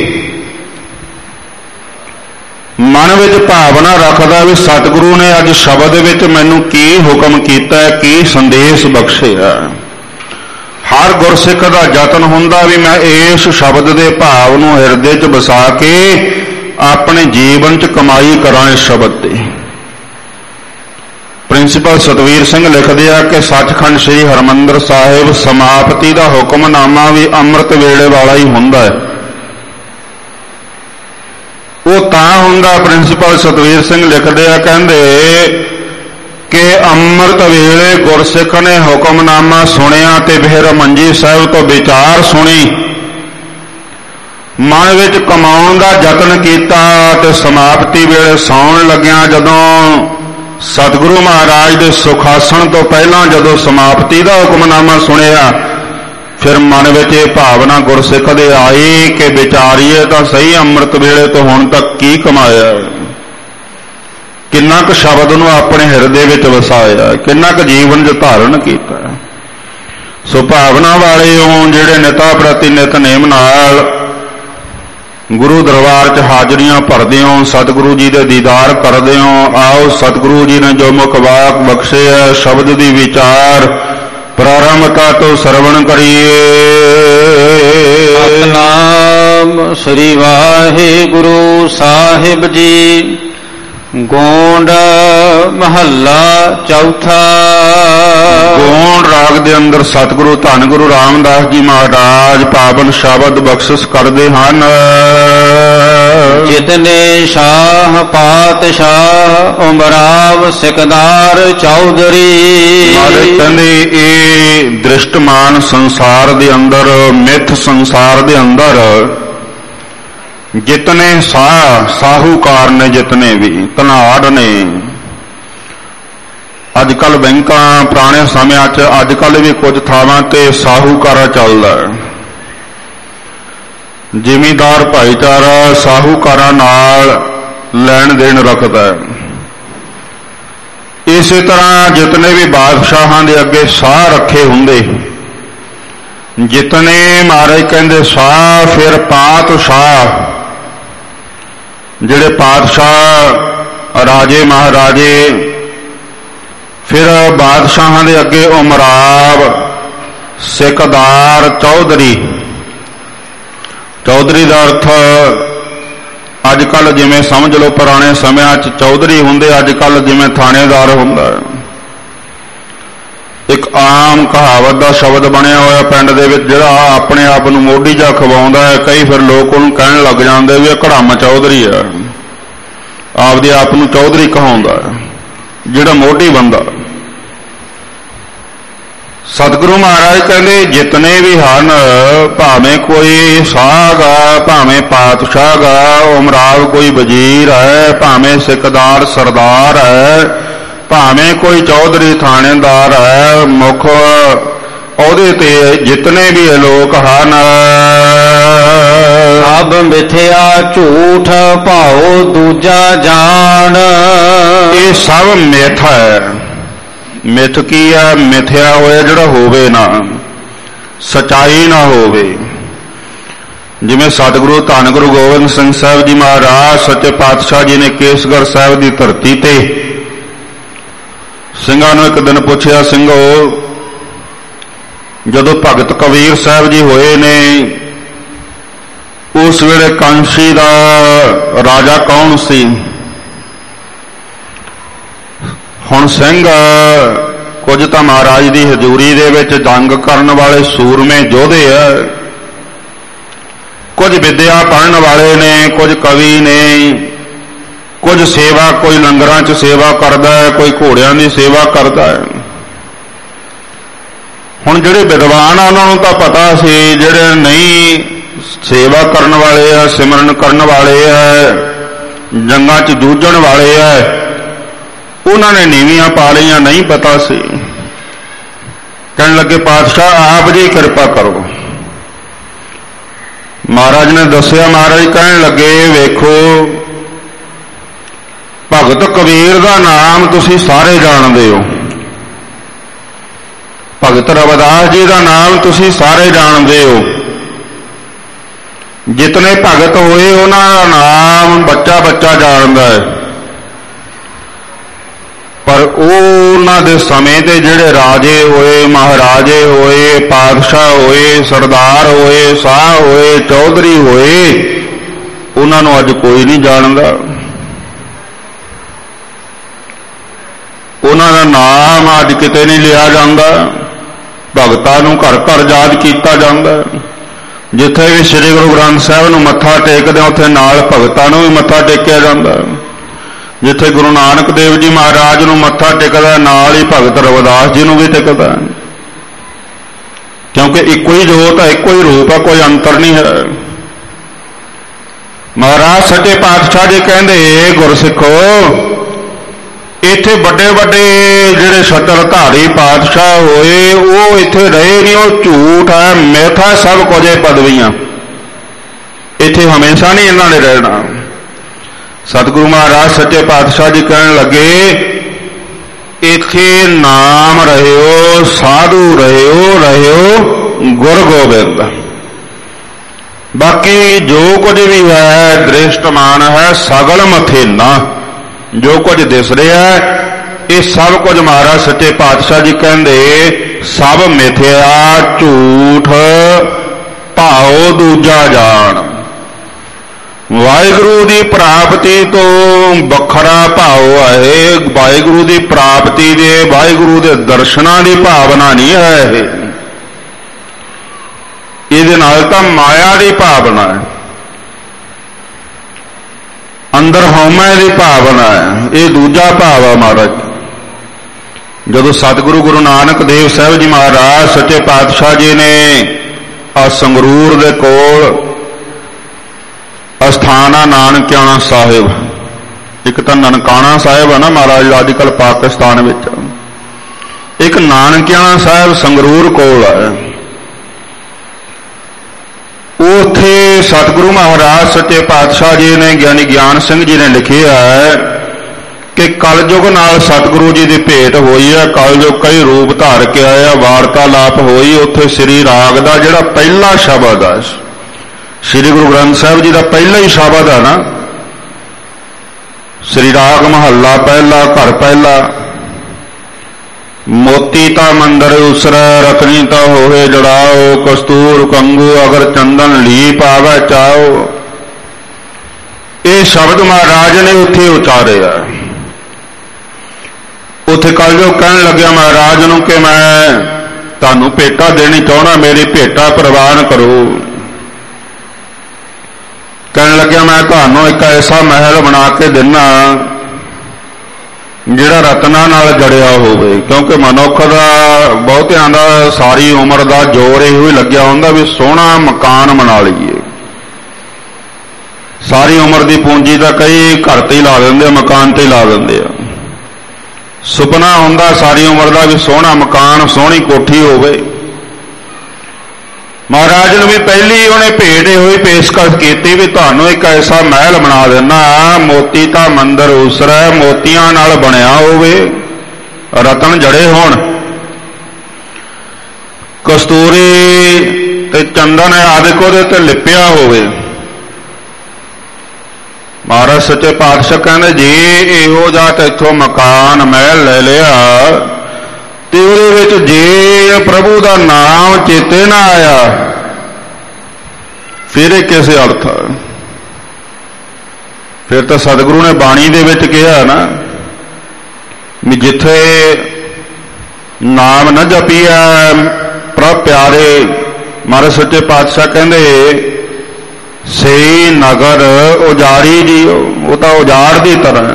ਮਨ ਵਿੱਚ ਭਾਵਨਾ ਰੱਖਦਾ ਵੀ ਸਤਿਗੁਰੂ ਨੇ ਅੱਜ ਸ਼ਬਦ ਵਿੱਚ ਮੈਨੂੰ ਕੀ ਹੁਕਮ ਕੀਤਾ, ਕੀ ਸੰਦੇਸ਼ ਬਖਸ਼ਿਆ। ਹਰ ਗੁਰਸਿੱਖ ਦਾ ਯਤਨ ਹੁੰਦਾ ਵੀ ਮੈਂ ਇਸ ਸ਼ਬਦ ਦੇ ਭਾਵ ਨੂੰ ਹਿਰਦੇ 'ਚ ਵਸਾ ਕੇ ਆਪਣੇ ਜੀਵਨ 'ਚ ਕਮਾਈ ਕਰਾਂ ਇਸ ਸ਼ਬਦ ਤੇ। ਪ੍ਰਿੰਸੀਪਲ ਸਤਵੀਰ ਸਿੰਘ ਲਿਖਦੇ ਆ ਕਿ ਸੱਚਖੰਡ ਸ੍ਰੀ ਹਰਿਮੰਦਰ ਸਾਹਿਬ ਸਮਾਪਤੀ ਦਾ ਹੁਕਮਨਾਮਾ ਵੀ ਅੰਮ੍ਰਿਤ ਵੇਲੇ ਵਾਲਾ ਹੀ ਹੁੰਦਾ ਹੈ। ਉਹ ਤਾਂ ਹੁੰਦਾ, ਪ੍ਰਿੰਸੀਪਲ ਸਤਵੀਰ ਸਿੰਘ ਲਿਖਦੇ ਆ, ਕਹਿੰਦੇ ਕਿ ਅੰਮ੍ਰਿਤ ਵੇਲੇ ਗੁਰਸਿੱਖ ਨੇ ਹੁਕਮਨਾਮਾ ਸੁਣਿਆ ਤੇ ਫਿਰ ਮੰਜੀ ਸਾਹਿਬ ਤੋਂ ਵਿਚਾਰ ਸੁਣੀ, ਮਨ ਵਿੱਚ ਕਮਾਉਣ ਦਾ ਯਤਨ ਕੀਤਾ ਤੇ ਸਮਾਪਤੀ ਵੇਲੇ ਸੌਣ ਲੱਗਿਆ ਜਦੋਂ ਸਤਿਗੁਰੂ ਮਹਾਰਾਜ ਦੇ ਸੁਖਾਸਣ ਤੋਂ ਪਹਿਲਾਂ ਜਦੋਂ ਸਮਾਪਤੀ ਦਾ ਹੁਕਮਨਾਮਾ ਸੁਣਿਆ, ਫਿਰ ਮਨ ਵਿੱਚ ਇਹ ਭਾਵਨਾ ਗੁਰਸਿੱਖ ਦੇ ਆਈ ਕਿ ਵਿਚਾਰੀਏ ਤਾਂ ਸਹੀ, ਅੰਮ੍ਰਿਤ ਵੇਲੇ ਤੋਂ ਹੁਣ ਤੱਕ ਕੀ ਕਮਾਇਆ, ਕਿੰਨਾ ਕੁ ਸ਼ਬਦ ਨੂੰ ਆਪਣੇ ਹਿਰਦੇ ਵਿੱਚ ਵਸਾਇਆ, ਕਿੰਨਾ ਕੁ ਜੀਵਨ 'ਚ ਧਾਰਨ ਕੀਤਾ। ਸੋ ਭਾਵਨਾ ਵਾਲੇ ਹੋ ਜਿਹੜੇ ਨਿਤਾ ਪ੍ਰਤੀ ਨਿਤਨੇਮ ਨਾਲ ਗੁਰੂ ਦਰਬਾਰ 'ਚ ਹਾਜ਼ਰੀਆਂ ਭਰਦੇ ਹੋ, ਸਤਿਗੁਰੂ ਜੀ ਦੇ ਦੀਦਾਰ ਕਰਦੇ ਹੋ। ਆਓ ਸਤਿਗੁਰੂ ਜੀ ਨੇ ਜੋ ਮੁਖ ਵਾਕ ਬਖਸ਼ੇ ਹੈ, ਸ਼ਬਦ ਦੀ ਵਿਚਾਰ ਪ੍ਰਾਰੰਭਤਾ ਤੋਂ ਸਰਵਣ ਕਰੀਏ। ਸਤਿਨਾਮ ਸ੍ਰੀ ਵਾਹਿਗੁਰੂ ਸਾਹਿਬ ਜੀ। ਗੋਂਡ ਮਹੱਲਾ ਚੌਥਾ। ਗੋਂਡ ਰਾਗ ਦੇ ਅੰਦਰ ਸਤਿਗੁਰੂ ਧੰਨ ਗੁਰੂ ਰਾਮਦਾਸ ਜੀ ਮਹਾਰਾਜ ਪਾਵਨ ਸ਼ਬਦ ਬਖਸ਼ਿਸ਼ ਕਰਦੇ ਹਨ। ਜਿਤਨੇ ਸ਼ਾਹ ਪਾਤਸ਼ਾਹ ਉਮਰਾਵ ਸਿਕਦਾਰ ਚੌਧਰੀ। ਮਾਰੇ ਕਹਿੰਦੇ ਇਹ ਦ੍ਰਿਸ਼ਟਮਾਨ ਸੰਸਾਰ ਦੇ ਅੰਦਰ, ਮਿੱਥ ਸੰਸਾਰ ਦੇ ਅੰਦਰ ਜਿਤਨੇ ਸਾਹੂਕਾਰ ਨੇ, ਜਿਤਨੇ ਵੀ ਧਨਾੜ ਨੇ, ਅੱਜ ਕੱਲ੍ਹ ਬੈਂਕਾਂ, ਪੁਰਾਣੇ ਸਮਿਆਂ 'ਚ ਅੱਜ ਕੱਲ੍ਹ ਵੀ ਕੁਝ ਥਾਵਾਂ ਤੇ ਸਾਹੂਕਾਰਾ ਚੱਲਦਾ। ਜ਼ਿਮੀਂਦਾਰ ਭਾਈਚਾਰਾ ਸਾਹੂਕਾਰਾਂ ਨਾਲ ਲੈਣ ਦੇਣ ਰੱਖਦਾ ਹੈ। ਇਸੇ ਤਰ੍ਹਾਂ ਜਿਤਨੇ ਵੀ ਬਾਦਸ਼ਾਹਾਂ ਦੇ ਅੱਗੇ ਸਾਹ ਰੱਖੇ ਹੁੰਦੇ, ਜਿਤਨੇ ਮਹਾਰਾਜ ਕਹਿੰਦੇ ਸਾਹ, ਫਿਰ ਪਾਤਸ਼ਾਹ, ਜਿਹੜੇ ਪਾਤਸ਼ਾਹ ਰਾਜੇ ਮਹਾਰਾਜੇ, ਫਿਰ ਬਾਦਸ਼ਾਹਾਂ ਦੇ ਅੱਗੇ ਉਮਰਾਵ ਸਿਕਦਾਰ ਚੌਧਰੀ। ਚੌਧਰੀ ਦਾ ਅਰਥ ਅੱਜ ਕੱਲ੍ਹ ਜਿਵੇਂ ਸਮਝ ਲਓ ਪੁਰਾਣੇ ਸਮਿਆਂ 'ਚ ਚੌਧਰੀ ਹੁੰਦੇ, ਅੱਜ ਕੱਲ੍ਹ ਜਿਵੇਂ ਥਾਣੇਦਾਰ ਹੁੰਦਾ। ਇੱਕ ਆਮ ਕਹਾਵਤ ਦਾ ਸ਼ਬਦ ਬਣਿਆ ਹੋਇਆ ਪਿੰਡ ਦੇ ਵਿੱਚ, ਜਿਹੜਾ ਆਪਣੇ ਆਪ ਨੂੰ ਮੋਢੀ ਜਾ ਖਵਾਉਂਦਾ ਹੈ। ਕਈ ਫਿਰ ਲੋਕ ਉਹਨੂੰ ਕਹਿਣ ਲੱਗ ਜਾਂਦੇ ਵੀ ਇਹ ਘੜਾਮ ਚੌਧਰੀ ਆ, ਆਪਦੇ ਆਪ ਨੂੰ ਚੌਧਰੀ ਕਹਾਉਂਦਾ ਜਿਹੜਾ ਮੋਢੀ ਬੰਦਾ। ਸਤਿਗੁਰੂ ਮਹਾਰਾਜ ਕਹਿੰਦੇ ਜਿਤਨੇ ਵੀ ਹਨ, ਭਾਵੇਂ ਕੋਈ ਸਾਹ ਗਾ, ਭਾਵੇਂ ਪਾਤਸ਼ਾਹ ਗਾ, ਉਮਰਾਵ ਕੋਈ ਵਜ਼ੀਰ ਹੈ, ਭਾਵੇਂ ਸਿਕਦਾਰ ਸਰਦਾਰ ਹੈ, ਭਾਵੇਂ ਕੋਈ ਚੌਧਰੀ ਥਾਣੇਦਾਰ ਹੈ, ਮੁੱਖ ਉਹਦੇ ਤੇ ਜਿਤਨੇ ਵੀ ਲੋਕ ਹਨ, ਸਭ ਮਿਥਿਆ ਝੂਠ ਭਾਉ ਦੂਜਾ ਜਾਣ। ਇਹ ਸਭ ਮਿੱਥ ਹੈ। ਮਿੱਥ ਕੀ ਹੈ? ਮਿਥਿਆ ਹੋਇਆ ਜਿਹੜਾ ਹੋਵੇ ਨਾ, ਸਚਾਈ ਨਾ ਹੋਵੇ। ਜਿਵੇਂ ਸਤਿਗੁਰੂ ਧੰਨ ਗੁਰੂ ਗੋਬਿੰਦ ਸਿੰਘ ਸਾਹਿਬ ਜੀ ਮਹਾਰਾਜ ਸੱਚੇ ਪਾਤਸ਼ਾਹ ਜੀ ਨੇ ਕੇਸਗੜ੍ਹ ਸਾਹਿਬ ਦੀ ਧਰਤੀ ਤੇ ਸਿੰਘਾਂ ਨੂੰ ਇੱਕ ਦਿਨ ਪੁੱਛਿਆ, ਸਿੰਘੋ ਜਦੋਂ ਭਗਤ ਕਬੀਰ ਸਾਹਿਬ ਜੀ ਹੋਏ ਨੇ, ਉਸ ਵੇਲੇ ਕਾਂਸ਼ੀ ਦਾ ਰਾਜਾ ਕੌਣ ਸੀ? ਹੁਣ ਸਿੰਘ ਕੁਝ ਤਾਂ ਮਹਾਰਾਜ ਦੀ ਹਜ਼ੂਰੀ ਦੇ ਵਿੱਚ ਜੰਗ ਕਰਨ ਵਾਲੇ ਸੂਰਮੇ ਯੋਧੇ ਆ, ਕੁਝ ਵਿਦਿਆ ਪੜ੍ਹਨ ਵਾਲੇ ਨੇ, ਕੁਝ ਕਵੀ ਨੇ, ਕੁਝ ਸੇਵਾ, ਕੋਈ ਲੰਗਰਾਂ 'ਚ ਸੇਵਾ ਕਰਦਾ ਹੈ, ਕੋਈ ਘੋੜਿਆਂ ਦੀ ਸੇਵਾ ਕਰਦਾ ਹੈ। ਹੁਣ ਜਿਹੜੇ ਵਿਦਵਾਨ ਆ ਉਹਨਾਂ ਨੂੰ ਤਾਂ ਪਤਾ ਸੀ, ਜਿਹੜੇ ਨਹੀਂ ਸੇਵਾ ਕਰਨ ਵਾਲੇ ਆ, ਸਿਮਰਨ ਕਰਨ ਵਾਲੇ ਆ, ਜੰਗਾਂ 'ਚ ਜੂਝਣ ਵਾਲੇ ਆ, ਉਹਨਾਂ ਨੇ ਨੀਵੀਆਂ ਪਾ ਲਈਆਂ, ਨਹੀਂ ਪਤਾ ਸੀ। ਕਹਿਣ ਲੱਗੇ ਪਾਤਸ਼ਾਹ ਆਪ ਜੀ ਕਿਰਪਾ ਕਰੋ। ਮਹਾਰਾਜ ਨੇ ਦੱਸਿਆ, ਮਹਾਰਾਜ ਕਹਿਣ ਲੱਗੇ ਵੇਖੋ, ਭਗਤ ਕਬੀਰ ਦਾ ਨਾਮ ਤੁਸੀਂ ਸਾਰੇ ਜਾਣਦੇ ਹੋ, ਭਗਤ ਰਵਿਦਾਸ ਜੀ ਦਾ ਨਾਮ ਤੁਸੀਂ ਸਾਰੇ ਜਾਣਦੇ ਹੋ। ਜਿਤਨੇ ਭਗਤ ਹੋਏ ਉਹਨਾਂ ਦਾ ਨਾਮ ਬੱਚਾ ਬੱਚਾ ਜਾਣਦਾ ਹੈ, ਪਰ ਉਹਨਾਂ ਦੇ ਸਮੇਂ ਤੇ ਜਿਹੜੇ ਰਾਜੇ ਹੋਏ, ਮਹਾਰਾਜੇ ਹੋਏ, ਪਾਤਸ਼ਾਹ ਹੋਏ, ਸਰਦਾਰ ਹੋਏ, ਸ਼ਾਹ ਹੋਏ, ਚੌਧਰੀ ਹੋਏ, ਉਹਨਾਂ ਨੂੰ ਅੱਜ ਕੋਈ ਨਹੀਂ ਜਾਣਦਾ। ਉਹਨਾਂ ਦਾ ਨਾਮ ਅੱਜ ਕਿਤੇ ਨਹੀਂ ਲਿਆ ਜਾਂਦਾ। ਭਗਤਾਂ ਨੂੰ ਘਰ ਘਰ ਯਾਦ ਕੀਤਾ ਜਾਂਦਾ। ਜਿੱਥੇ ਵੀ ਸ੍ਰੀ ਗੁਰੂ ਗ੍ਰੰਥ ਸਾਹਿਬ ਨੂੰ ਮੱਥਾ ਟੇਕਦੇ ਉੱਥੇ ਨਾਲ ਭਗਤਾਂ ਨੂੰ ਵੀ ਮੱਥਾ ਟੇਕਿਆ ਜਾਂਦਾ। ਜਿੱਥੇ ਗੁਰੂ ਨਾਨਕ ਦੇਵ ਜੀ ਮਹਾਰਾਜ ਨੂੰ ਮੱਥਾ ਟੇਕਦਾ, ਨਾਲ ਹੀ ਭਗਤ ਰਵਿਦਾਸ ਜੀ ਨੂੰ ਵੀ ਟੇਕਦਾ, ਕਿਉਂਕਿ ਇੱਕੋ ਹੀ ਜੋਤ ਹੈ, ਇੱਕੋ ਹੀ ਰੂਪ ਹੈ, ਕੋਈ ਅੰਤਰ ਨਹੀਂ ਹੈ। ਮਹਾਰਾਜ ਸੱਚੇ ਪਾਤਸ਼ਾਹ ਜੀ ਕਹਿੰਦੇ ਗੁਰਸਿੱਖੋ, ਇੱਥੇ ਵੱਡੇ ਵੱਡੇ ਜਿਹੜੇ ਛਤਰਧਾਰੀ ਪਾਤਸ਼ਾਹ ਹੋਏ ਉਹ ਇੱਥੇ ਰਹੇ ਨਹੀਂ, ਉਹ ਝੂਠ ਹੈ, ਮਿੱਥ ਹੈ, ਸਭ ਕੁਝ ਇਹ ਪਦਵੀਆਂ ਇੱਥੇ ਹਮੇਸ਼ਾ ਨਹੀਂ ਇਹਨਾਂ ਨੇ ਰਹਿਣਾ। ਸਤਿਗੁਰੂ ਮਹਾਰਾਜ ਸੱਚੇ ਪਾਤਸ਼ਾਹ ਜੀ ਕਹਿਣ ਲੱਗੇ ਇੱਥੇ ਨਾਮ ਰਹਿਓ, ਸਾਧੂ ਰਹਿਓ ਗੁਰ ਗੋਬਿੰਦ। ਬਾਕੀ ਜੋ ਕੁਝ ਵੀ ਹੈ ਦ੍ਰਿਸ਼ਟਮਾਨ ਹੈ, ਸਗਲ ਮਥੇਨਾ, ਜੋ ਕੁਝ ਦਿਸ ਰਿਹਾ ਇਹ ਸਭ ਕੁਝ ਮਹਾਰਾਜ ਸੱਚੇ ਪਾਤਸ਼ਾਹ ਜੀ ਕਹਿੰਦੇ ਸਭ ਮਿਥਿਆ, ਝੂਠ, ਭਾਉ ਦੂਜਾ ਜਾਣ। ਵਾਹਿਗੁਰੂ ਦੀ ਪ੍ਰਾਪਤੀ ਤੋਂ ਵੱਖਰਾ ਭਾਉ ਹੈ, ਵਾਹਿਗੁਰੂ ਦੀ ਪ੍ਰਾਪਤੀ ਦੇ, ਵਾਹਿਗੁਰੂ ਦੇ ਦਰਸ਼ਨਾਂ ਦੀ ਭਾਵਨਾ ਨਹੀਂ ਹੈ ਇਹਦੇ ਨਾਲ ਤਾਂ ਮਾਇਆ ਦੀ ਭਾਵਨਾ ਹੈ, ਅੰਦਰ ਹਉਮੈ ਦੀ ਭਾਵਨਾ ਹੈ, ਇਹ ਦੂਜਾ ਭਾਵ ਹੈ ਮਹਾਰਾਜ। ਜਦੋਂ ਸਤਿਗੁਰੂ ਗੁਰੂ ਨਾਨਕ ਦੇਵ ਸਾਹਿਬ ਜੀ ਮਹਾਰਾਜ ਸੱਚੇ ਪਾਤਸ਼ਾਹ ਜੀ ਨੇ ਆ ਸੰਗਰੂਰ ਦੇ ਕੋਲ ਅਸਥਾਨ ਆ ਨਾਨਕਿਆਣਾ ਸਾਹਿਬ, ਇੱਕ ਤਾਂ ਨਨਕਾਣਾ ਸਾਹਿਬ ਹੈ ਨਾ ਮਹਾਰਾਜ ਅੱਜ ਕੱਲ੍ਹ ਪਾਕਿਸਤਾਨ ਵਿੱਚ, ਇੱਕ ਨਾਨਕਿਆਣਾ ਸਾਹਿਬ ਸੰਗਰੂਰ ਕੋਲ ਹੈ। ਉੱਥੇ ਸਤਿਗੁਰੂ ਮਹਾਰਾਜ ਸੱਚੇ ਪਾਤਸ਼ਾਹ ਜੀ ਨੇ ਗਿਆਨੀ ਗਿਆਨ ਸਿੰਘ ਜੀ ਨੇ ਲਿਖਿਆ ਹੈ ਕਿ ਕਲਯੁਗ ਨਾਲ ਸਤਿਗੁਰੂ ਜੀ ਦੀ ਭੇਟ ਹੋਈ ਹੈ, ਕਲਯੁਗ ਕਈ ਰੂਪ ਧਾਰ ਕੇ ਆਇਆ, ਵਾਰਤਾਲਾਪ ਹੋਈ। ਉੱਥੇ ਸ੍ਰੀ ਰਾਗ ਦਾ ਜਿਹੜਾ ਪਹਿਲਾ ਸ਼ਬਦ ਹੈ, ਸ੍ਰੀ ਗੁਰੂ ਗ੍ਰੰਥ ਸਾਹਿਬ ਜੀ ਦਾ ਪਹਿਲਾ ਹੀ ਸ਼ਬਦ ਹੈ ਨਾ, ਸ੍ਰੀ ਰਾਗ ਮਹੱਲਾ ਪਹਿਲਾ, ਘਰ ਪਹਿਲਾ, ਮੋਤੀ ਤਾਂ ਮੰਦਰ ਉਸਰੈ, ਰਤਨੀ ਤਾਂ ਹੋਵੇ ਜੜਾਓ, ਕਸਤੂਰ ਕੰਗੂ ਅਗਰ ਚੰਦਨ ਲੀਪ ਆਵੇ ਚਾਓ। ਇਹ ਸ਼ਬਦ ਮਹਾਰਾਜ ਨੇ ਉੱਥੇ ਉਚਾਰਿਆ। ਉੱਥੇ ਕਲਯੁਗ ਕਹਿਣ ਲੱਗਿਆ ਮਹਾਰਾਜ ਨੂੰ ਕਿ ਮੈਂ ਤੁਹਾਨੂੰ ਭੇਟਾ ਦੇਣੀ ਚਾਹੁੰਦਾ, ਮੇਰੀ ਭੇਟਾ ਪ੍ਰਵਾਨ ਕਰੋ। ਕਹਿਣ ਲੱਗਿਆ ਮੈਂ ਤੁਹਾਨੂੰ ਇੱਕ ਐਸਾ ਮਹਿਲ ਬਣਾ ਕੇ ਦੇਣਾ ਜਿਹੜਾ ਰਤਨਾਂ ਨਾਲ ਜੜਿਆ ਹੋਵੇ, ਕਿਉਂਕਿ ਮਨੁੱਖ ਦਾ ਬਹੁਤਿਆਂ ਦਾ ਸਾਰੀ ਉਮਰ ਦਾ ਜ਼ੋਰ ਇਹੋ ਹੀ ਲੱਗਿਆ ਹੁੰਦਾ ਵੀ ਸੋਹਣਾ ਮਕਾਨ ਬਣਾ ਲਈਏ। ਸਾਰੀ ਉਮਰ ਦੀ ਪੂੰਜੀ ਤਾਂ ਕਈ ਘਰ ਤੇ ਹੀ ਲਾ ਦਿੰਦੇ ਆ, ਮਕਾਨ ਤੇ ਹੀ ਲਾ ਦਿੰਦੇ ਆ। ਸੁਪਨਾ ਹੁੰਦਾ ਸਾਰੀ ਉਮਰ ਦਾ ਵੀ ਸੋਹਣਾ ਮਕਾਨ, ਸੋਹਣੀ ਕੋਠੀ ਹੋਵੇ। ਮਹਾਰਾਜ ਨੂੰ ਵੀ ਪਹਿਲੀ ਉਹਨੇ ਭੇਟ ਹੋਈ ਪੇਸ਼ਕਸ਼ ਕੀਤੀ ਵੀ ਤੁਹਾਨੂੰ ਇੱਕ ਐਸਾ ਮਹਿਲ ਬਣਾ ਦੇਣਾ, ਮੋਤੀ ਤਾਂ ਮੰਦਰ ਉਸਰੈ, ਮੋਤੀਆਂ ਨਾਲ ਬਣਿਆ ਹੋਵੇ, ਰਤਨ ਜੜੇ ਹੋਣ, ਕਸਤੂਰੀ ਤੇ ਚੰਦਨ ਆਦਿਕ ਉਹਦੇ ਤੇ ਲਿਪਿਆ ਹੋਵੇ। ਮਹਾਰਾਜ ਸੱਚੇ ਪਾਤਸ਼ਾਹ ਕਹਿੰਦੇ ਜੇ ਇਹੋ ਜਿਹਾ ਇੱਥੋਂ ਮਕਾਨ ਮਹਿਲ ਲੈ ਲਿਆ ਤੇ ਉਹਦੇ ਵਿੱਚ ਜੇ ਪ੍ਰਭੂ ਦਾ ਨਾਮ ਚੇਤੇ ਨਾ ਆਇਆ ਫਿਰ ਇਹ ਕਿਸੇ ਅਰਥ, ਫਿਰ ਤਾਂ ਸਤਿਗੁਰੂ ਨੇ ਬਾਣੀ ਦੇ ਵਿੱਚ ਕਿਹਾ ਨਾ ਵੀ ਜਿੱਥੇ ਨਾਮ ਨਾ ਜਪੀਆ ਪ੍ਰਭ ਪਿਆਰੇ, ਮਹਾਰਾਜ ਸੱਚੇ ਪਾਤਸ਼ਾਹ ਕਹਿੰਦੇ ਸੇ ਨਗਰ ਉਜਾੜੀ ਜੀ, ਉਹ ਤਾਂ ਉਜਾੜ ਦੀ ਤਰ੍ਹਾਂ।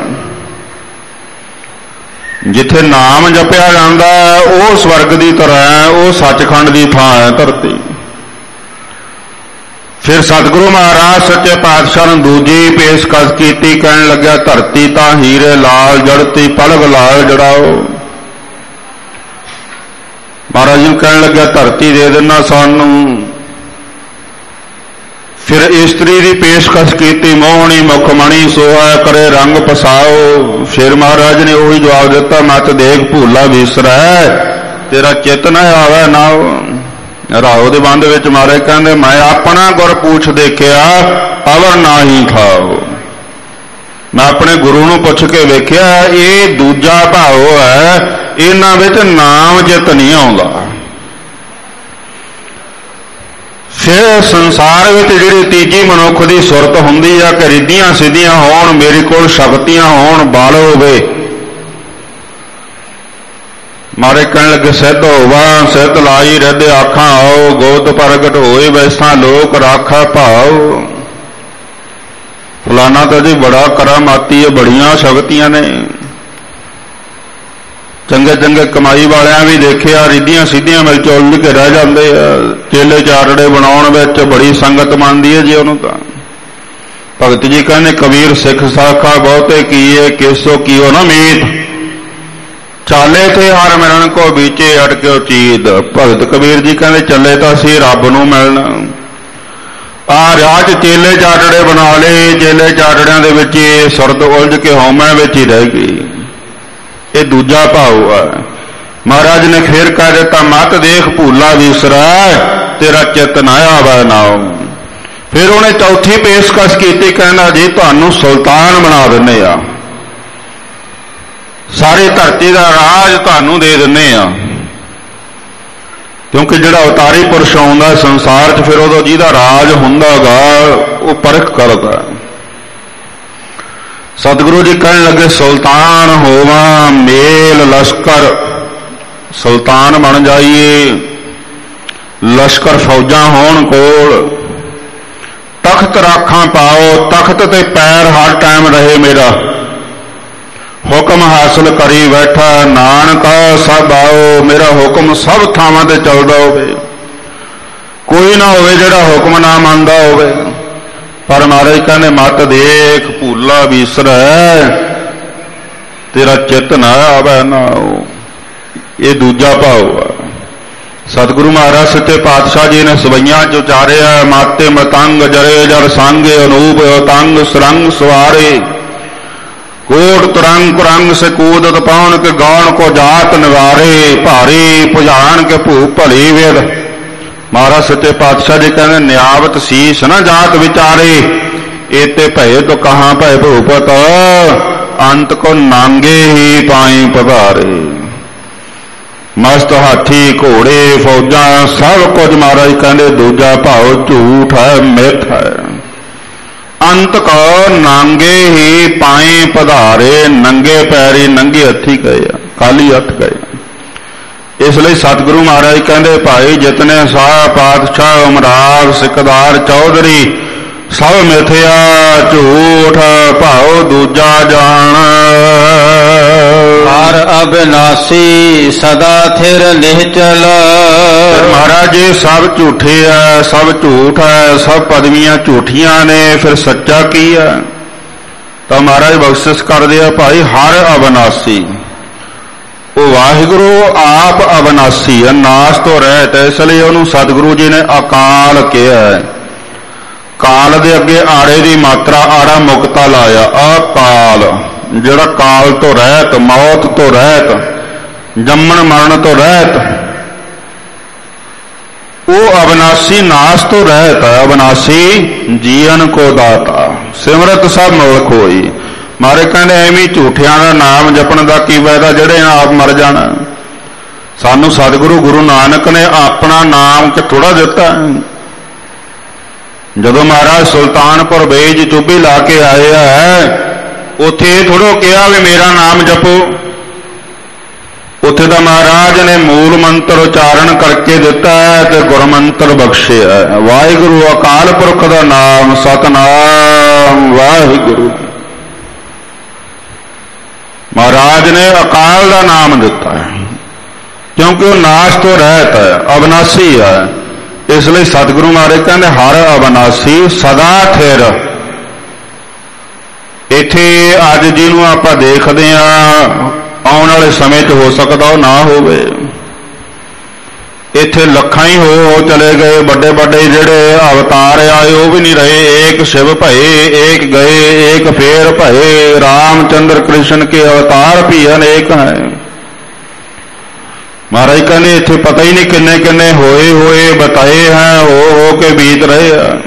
ਜਿੱਥੇ ਨਾਮ ਜਪਿਆ ਜਾਂਦਾ ਉਹ ਸਵਰਗ ਦੀ ਤਰ੍ਹਾਂ, ਉਹ ਸੱਚਖੰਡ ਦੀ ਥਾਂ ਹੈ ਧਰਤੀ। ਫਿਰ ਸਤਿਗੁਰੂ ਮਹਾਰਾਜ ਸੱਚੇ ਪਾਤਸ਼ਾਹ ਨੂੰ ਦੂਜੀ ਪੇਸ਼ਕਸ਼ ਕੀਤੀ, ਕਹਿਣ ਲੱਗਿਆ ਧਰਤੀ ਤਾਂ ਹੀਰੇ ਲਾਲ ਜੜਤੀ, ਪਲਗ ਲਾਲ ਜੜਾਓ। ਮਹਾਰਾਜ ਨੂੰ ਕਹਿਣ ਲੱਗਿਆ ਧਰਤੀ ਦੇ ਦੇਣਾ ਸਾਨੂੰ। ਫਿਰ ਇਸਤਰੀ ਦੀ ਪੇਸ਼ਕਸ਼ ਕੀਤੀ, ਮੋਹਣੀ ਮੁਖ ਮਣੀ ਸੋਹਾ ਕਰੇ ਰੰਗ ਪਸਾਓ। ਫਿਰ ਮਹਾਰਾਜ ਨੇ ਉਹੀ ਜਵਾਬ ਦਿੱਤਾ, ਮਤ ਦੇਖ ਭੂਲਾ ਵਿਸਰੈ, ਤੇਰਾ ਚਿੱਤ ਨਾ ਆਵੇ ਨਾ। ਰਾਹੋ ਦੇ ਬੰਦ ਵਿੱਚ ਮਹਾਰਾਜ ਕਹਿੰਦੇ ਮੈਂ ਆਪਣਾ ਗੁਰ ਪੂਛ ਦੇਖਿਆ ਅਵਰ ਨਾ ਹੀ ਖਾਓ। ਮੈਂ ਆਪਣੇ ਗੁਰੂ ਨੂੰ ਪੁੱਛ ਕੇ ਵੇਖਿਆ ਇਹ ਦੂਜਾ ਭਾਵ ਹੈ, ਇਹਨਾਂ ਵਿੱਚ ਨਾਮ ਜਿੱਤ ਨਹੀਂ ਆਉਂਦਾ। ਫਿਰ ਸੰਸਾਰ ਵਿੱਚ ਜਿਹੜੀ ਤੀਜੀ ਮਨੁੱਖ ਦੀ ਸੁਰਤ ਹੁੰਦੀ ਆ ਕਿ ਰਿੱਧੀਆਂ ਸਿੱਧੀਆਂ ਹੋਣ, ਮੇਰੇ ਕੋਲ ਸ਼ਕਤੀਆਂ ਹੋਣ, ਬਲ ਹੋਵੇ। ਮਾਰੇ ਕਹਿਣ ਲੱਗੇ ਸਿੱਧ ਹੋਵਾ, ਸਿੱਧ ਲਾਈ ਰਹਿਦੇ ਆਖਾਂ ਆਓ, ਗੋਤ ਪ੍ਰਗਟ ਹੋਏ ਵੈਸਾ ਲੋਕ ਰਾਖਾ ਭਾਉ। ਫਲਾਨਾ ਤਾਂ ਜੀ ਬੜਾ ਕਰਾਮਾਤੀ ਹੈ, ਬੜੀਆਂ ਸ਼ਕਤੀਆਂ ਨੇ। ਚੰਗੇ ਚੰਗੇ ਕਮਾਈ ਵਾਲਿਆਂ ਵੀ ਦੇਖਿਆ ਰਿੱਧੀਆਂ ਸਿੱਧੀਆਂ ਮਿਲ ਚੁਲ ਕੇ ਰਹਿ ਜਾਂਦੇ ਆ। ਚੇਲੇ ਚਾਰੜੇ ਬਣਾਉਣ ਵਿੱਚ ਬੜੀ ਸੰਗਤ ਮੰਨਦੀ ਹੈ ਜੀ ਉਹਨੂੰ। ਤਾਂ ਭਗਤ ਜੀ ਕਹਿੰਦੇ ਕਬੀਰ ਸਿੱਖ ਸਾਖਾ ਬਹੁਤੇ ਕੀਏ, ਕੇਸੋ ਕੀਓ ਨਾ ਮੀਤ। ਚਾਲੇ ਤੇ ਹਰ ਮਿਲਣ ਕੋ ਬੀਚੇ ਅਟਕਿਓ ਚੀਦ। ਭਗਤ ਕਬੀਰ ਜੀ ਕਹਿੰਦੇ ਚੱਲੇ ਤਾਂ ਅਸੀਂ ਰੱਬ ਨੂੰ ਮਿਲਣ, ਆ ਰਾਹ 'ਚ ਚੇਲੇ ਚਾਟੜੇ ਬਣਾ ਲਏ, ਚੇਲੇ ਚਾਟੜਿਆਂ ਦੇ ਵਿੱਚ ਇਹ ਸੁਰਤ ਉਲਝ ਕੇ ਹਉਮੈ ਵਿੱਚ ਹੀ ਰਹਿ ਗਈ। ਇਹ ਦੂਜਾ ਭਾਵ ਆ। ਮਹਾਰਾਜ ਨੇ ਫੇਰ ਕਹਿ ਦਿੱਤਾ, ਮਤ ਦੇਖ ਭੂਲਾ ਵਿਸਰੈ, ਤੇਰਾ ਚਿੱਤ ਨਾ ਆਵੈ ਨਾਉ। ਫਿਰ ਉਹਨੇ ਚੌਥੀ ਪੇਸ਼ਕਸ਼ ਕੀਤੀ, ਕਹਿੰਦਾ ਜੀ ਤੁਹਾਨੂੰ ਸੁਲਤਾਨ ਬਣਾ ਦਿੰਦੇ ਆ, ਸਾਰੀ ਧਰਤੀ ਦਾ ਰਾਜ ਤੁਹਾਨੂੰ ਦੇ ਦਿੰਦੇ ਆ। ਕਿਉਂਕਿ ਜਿਹੜਾ ਅਵਤਾਰੀ ਪੁਰਸ਼ ਆਉਂਦਾ ਸੰਸਾਰ 'ਚ, ਫਿਰ ਉਦੋਂ ਜਿਹਦਾ ਰਾਜ ਹੁੰਦਾਗਾ ਉਹ ਪਰਖ ਕਰਦਾ। ਸਤਿਗੁਰੂ ਜੀ ਕਹਿਣ ਲੱਗੇ, ਸੁਲਤਾਨ ਹੋਵਾਂ ਮੇਲ ਲਸ਼ਕਰ, ਸੁਲਤਾਨ ਬਣ ਜਾਈਏ, ਲਸ਼ਕਰ ਫੌਜਾਂ ਹੋਣ ਕੋਲ, ਤਖਤ ਰਾਖਾਂ ਪਾਓ, ਤਖਤ ਤੇ ਪੈਰ ਹਰ ਟਾਈਮ ਰਹੇ ਮੇਰਾ, ਹੁਕਮ ਹਾਸਲ ਕਰੀ ਬੈਠਾ ਨਾਨਕਾ ਸਭ ਆਓ, ਮੇਰਾ ਹੁਕਮ ਸਭ ਥਾਵਾਂ ਤੇ ਚੱਲਦਾ ਹੋਵੇ, ਕੋਈ ਨਾ ਹੋਵੇ ਜਿਹੜਾ ਹੁਕਮ ਨਾ ਮੰਨਦਾ ਹੋਵੇ। ਪਰ ਮਹਾਰਾਜ ਕਹਿੰਦੇ ਮਤ ਦੇਖ ਭੂਲਾ ਵਿਸਰੈ, ਤੇਰਾ ਚਿੱਤ ਨਾ ਆਵੈ ਨਾਉ। ਇਹ ਦੂਜਾ ਭਾਵ ਆ। ਸਤਿਗੁਰੂ ਮਹਾਰਾਜ ਸੱਚੇ ਪਾਤਸ਼ਾਹ ਜੀ ਨੇ ਸਵਈਆਂ 'ਚ ਉਚਾਰਿਆ, ਮਾਤੇ ਮਤੰਗ ਜਰੇ ਜਰ ਸੰਗੇ ਅਨੂਪ ਤੰਗ ਸਰੰਗ ਸਵਾਰੇ, ਕੋਟ ਤੁਰੰਗ ਕੁਰੰਗ ਸੇ ਕੂਦਤ ਪਾਉਣ ਕੇ ਗੌਣ ਕੋ ਜਾਤ ਨਿਵਾਰੇ, ਭਾਰੀ ਭੁਜਾਨ ਕੇ ਭੂ ਭਲੀ ਵੇਦ। ਮਹਾਰਾਜ ਸੱਚੇ ਪਾਤਸ਼ਾਹ ਜੀ ਕਹਿੰਦੇ ਨਿਆਵਤ ਸੀਸ ਨਾ ਜਾਤ ਵਿਚਾਰੇ, ਏਤੇ ਭਏ ਤੋ ਕਹਾਂ ਭਏ ਭੂਪਤ, ਅੰਤ ਕੋ ਨਾਂਗੇ ਹੀ ਪਾਈ ਪਧਾਰੇ। ਮਸਤ ਹਾਥੀ ਘੋੜੇ ਫੌਜਾਂ ਸਭ ਕੁਝ ਮਹਾਰਾਜ ਕਹਿੰਦੇ ਦੂਜਾ ਭਾਵ ਝੂਠ ਹੈ, ਮਿੱਥ ਹੈ। ਅੰਤ ਕੋ ਨਾਂਗੇ ਹੀ ਪਾਏ ਪਧਾਰੇ, ਨੰਗੇ ਪੈਰੀ ਨੰਗੇ ਹੱਥੀ ਗਏ, ਖਾਲੀ ਹੱਥ ਗਏ। ਇਸ ਲਈ ਸਤਿਗੁਰੂ ਮਹਾਰਾਜ ਕਹਿੰਦੇ ਭਾਈ ਜਿਤਨੇ ਸਾਹ ਪਾਤਸ਼ਾਹ ਉਮਰਾਵ ਸਿਕਦਾਰ ਚੌਧਰੀ, ਸਭ ਮਿਥਿਆ ਝੂਠ ਭਾਉ ਦੂਜਾ ਜਾਣ। ਹਰ ਅਬਿਨਾਸੀ ਸਦਾ ਥਿਰ ਨਿਹਚਲ। ਮਹਾਰਾਜ ਇਹ ਸਭ ਝੂਠੇ ਆ, ਸਭ ਝੂਠ ਹੈ, ਸਭ ਪਦਵੀਆਂ ਝੂਠੀਆਂ ਨੇ, ਫਿਰ ਸੱਚਾ ਕੀ ਹੈ? ਤਾਂ ਮਹਾਰਾਜ ਬਖਸ਼ਿਸ਼ ਕਰਦੇ ਆ ਭਾਈ ਹਰ ਅਬਿਨਾਸੀ, ਉਹ ਵਾਹਿਗੁਰੂ ਆਪ ਅਬਿਨਾਸੀ ਹੈ, ਨਾਸ ਤੋਂ ਰਹਿਤ। ਇਸ ਲਈ ਉਹਨੂੰ ਸਤਿਗੁਰੂ ਜੀ ਨੇ ਅਕਾਲ ਕਿਹਾ ਹੈ। ਕਾਲ ਦੇ ਅੱਗੇ ਆੜੇ ਦੀ ਮਾਤਰਾ ਆੜਾ ਮੁਕਤਾ ਲਾਇਆ, ਅਕਾਲ, ਜਿਹੜਾ ਕਾਲ ਤੋਂ ਰਹਿਤ, ਮੌਤ ਤੋਂ ਰਹਿਤ, ਜੰਮਣ ਮਰਨ ਤੋਂ ਰਹਿਤ, ਉਹ ਅਬਿਨਾਸੀ ਨਾਸ ਤੋਂ ਰਹਿਤ ਹੈ। ਅਬਿਨਾਸੀ ਜੀਵਨ ਕੋ ਦਾਤਾ, ਸਿਮਰਤ ਸਭ ਮੂਲਕ ਹੋਈ। ਮਾਰੇ ਕਹਿੰਦੇ ਐਵੇਂ ਝੂਠਿਆਂ ਦਾ ਨਾਮ ਜਪਣ ਦਾ ਕੀ ਫਾਇਦਾ, ਜਿਹੜੇ ਆਪ ਮਰ ਜਾਣਾ। ਸਾਨੂੰ ਸਤਿਗੁਰੂ ਗੁਰੂ ਨਾਨਕ ਨੇ ਆਪਣਾ ਨਾਮ ਕਿ ਥੋੜਾ ਦਿੱਤਾ। ਜਦੋਂ ਮਹਾਰਾਜ ਸੁਲਤਾਨਪੁਰ ਬੇਜ ਚੁੱਭੀ ਲਾ ਕੇ ਆਏ ਹੈ, ਉੱਥੇ ਇਹ ਥੋੜ੍ਹਾ ਕਿਹਾ ਵੀ ਮੇਰਾ ਨਾਮ ਜਪੋ। ਉੱਥੇ ਤਾਂ ਮਹਾਰਾਜ ਨੇ ਮੂਲ ਮੰਤਰ ਉਚਾਰਨ ਕਰਕੇ ਦਿੱਤਾ ਹੈ ਤੇ ਗੁਰਮੰਤਰ ਬਖਸ਼ਿਆ। ਵਾਹਿਗੁਰੂ ਅਕਾਲ ਪੁਰਖ ਦਾ ਨਾਮ, ਸਤਿਨਾਮ ਵਾਹਿਗੁਰੂ। ਮਹਾਰਾਜ ਨੇ ਅਕਾਲ ਦਾ ਨਾਮ ਦਿੱਤਾ ਹੈ ਕਿਉਂਕਿ ਉਹ ਨਾਸ਼ ਤੋਂ ਰਹਿਤ ਹੈ, ਅਬਿਨਾਸੀ ਹੈ। ਇਸ ਲਈ ਸਤਿਗੁਰੂ ਮਹਾਰਾਜ ਕਹਿੰਦੇ ਹਰ ਅਬਿਨਾਸੀ ਸਦਾ ਥਿਰ। ਇੱਥੇ ਅੱਜ ਜਿਹਨੂੰ ਆਪਾਂ ਦੇਖਦੇ ਹਾਂ, ਆਉਣ ਵਾਲੇ ਸਮੇਂ 'ਚ ਹੋ ਸਕਦਾ ਉਹ ਨਾ ਹੋਵੇ। ਇੱਥੇ ਲੱਖਾਂ ਹੀ ਹੋ ਚਲੇ ਗਏ, ਵੱਡੇ ਵੱਡੇ ਜਿਹੜੇ ਅਵਤਾਰ ਆਏ ਉਹ ਵੀ ਨਹੀਂ ਰਹੇ। ਏਕ ਸ਼ਿਵ ਭਏ, ਏਕ ਗਏ, ਏਕ ਫੇਰ ਭਏ। ਰਾਮਚੰਦਰ ਕ੍ਰਿਸ਼ਨ ਕੇ ਅਵਤਾਰ ਵੀ ਅਨੇਕ ਹੈ। ਮਹਾਰਾਜ ਕਹਿੰਦੇ ਇੱਥੇ ਪਤਾ ਹੀ ਨਹੀਂ ਕਿੰਨੇ ਕਿੰਨੇ ਹੋਏ ਬਤਾਏ ਹੈ, ਹੋ ਕੇ ਬੀਤ ਰਹੇ ਆ।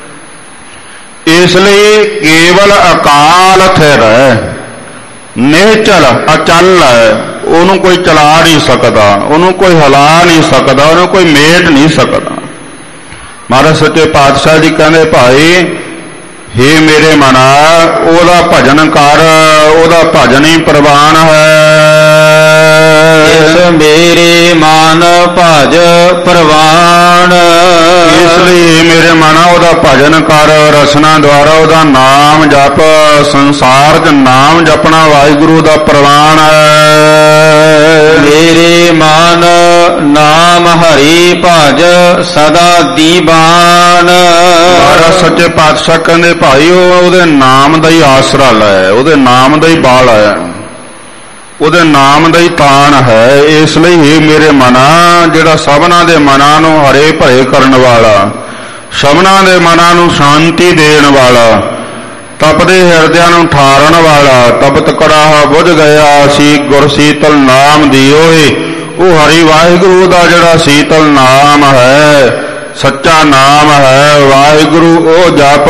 ਇਸ ਲਈ ਕੇਵਲ ਅਕਾਲ ਥਿਰ ਹੈ, ਨਿਹਚਲ ਅਚਲ ਹੈ। ਉਹਨੂੰ ਕੋਈ ਚਲਾ ਨਹੀਂ ਸਕਦਾ, ਉਹਨੂੰ ਕੋਈ ਹਿਲਾ ਨਹੀਂ ਸਕਦਾ, ਉਹਨੂੰ ਕੋਈ ਮੇਟ ਨਹੀਂ ਸਕਦਾ। ਮਹਾਰਾਜ ਸੱਚੇ ਪਾਤਸ਼ਾਹ ਜੀ ਕਹਿੰਦੇ ਭਾਈ ਹੇ ਮੇਰੇ ਮਨਾ, ਉਹਦਾ ਭਜਨ ਕਰ, ਉਹਦਾ ਭਜਨ ਹੀ ਪ੍ਰਵਾਨ ਹੈ। ਇਸ ਮੇਰੇ ਮਨ ਭਜ ਪ੍ਰਵਾਨ। ਇਸ ਲਈ ਮੇਰੇ ਮਨਾ ਉਹਦਾ ਭਜਨ ਕਰ, ਰਸਨਾ ਦੁਆਰਾ ਉਹਦਾ ਨਾਮ ਜਪ। ਸੰਸਾਰ 'ਚ ਨਾਮ ਜਪਣਾ ਵਾਹਿਗੁਰੂ ਦਾ ਪ੍ਰਵਾਨ ਹੈ। ਮੇਰੇ ਮਨ ਨਾਮ ਹਰੀ ਭਜ ਸਦਾ ਦੀਵਾਨ। ਮਹਾਰਾਜ ਸੱਚੇ ਪਾਤਸ਼ਾਹ ਕਹਿੰਦੇ ਭਾਈ ਉਹਦੇ ਨਾਮ ਦਾ ਹੀ ਆਸਰਾ ਲੈ, ਉਹਦੇ ਨਾਮ ਦਾ ਹੀ ਬਾਲ ਹੈ। ਉਹਦੇ ਨਾਮ ਦਾ ਹੀ ਤਾਣ ਹੈ। ਇਸ ਲਈ ਹੀ ਮੇਰੇ ਮਨਾ, ਜਿਹੜਾ ਸਭਨਾਂ ਦੇ ਮਨਾਂ ਨੂੰ ਹਰੇ ਭਰੇ ਕਰਨ ਵਾਲਾ, ਸਭਨਾਂ ਦੇ ਮਨਾਂ ਨੂੰ ਸ਼ਾਂਤੀ ਦੇਣ ਵਾਲਾ, ਤਪਦੇ ਹਿਰਦਿਆਂ ਨੂੰ ਠਾਰਨ ਵਾਲਾ, ਤਪਤ ਕੜਾਹਾ ਬੁਝ ਗਿਆ ਸੀ ਗੁਰ ਸੀਤਲ ਨਾਮ ਦਿਓਏ। ਉਹ ਹਰੀ ਵਾਹਿਗੁਰੂ ਦਾ ਜਿਹੜਾ ਸੀਤਲ ਨਾਮ ਹੈ, ਸੱਚਾ ਨਾਮ ਹੈ ਵਾਹਿਗੁਰੂ, ਉਹ ਜਪ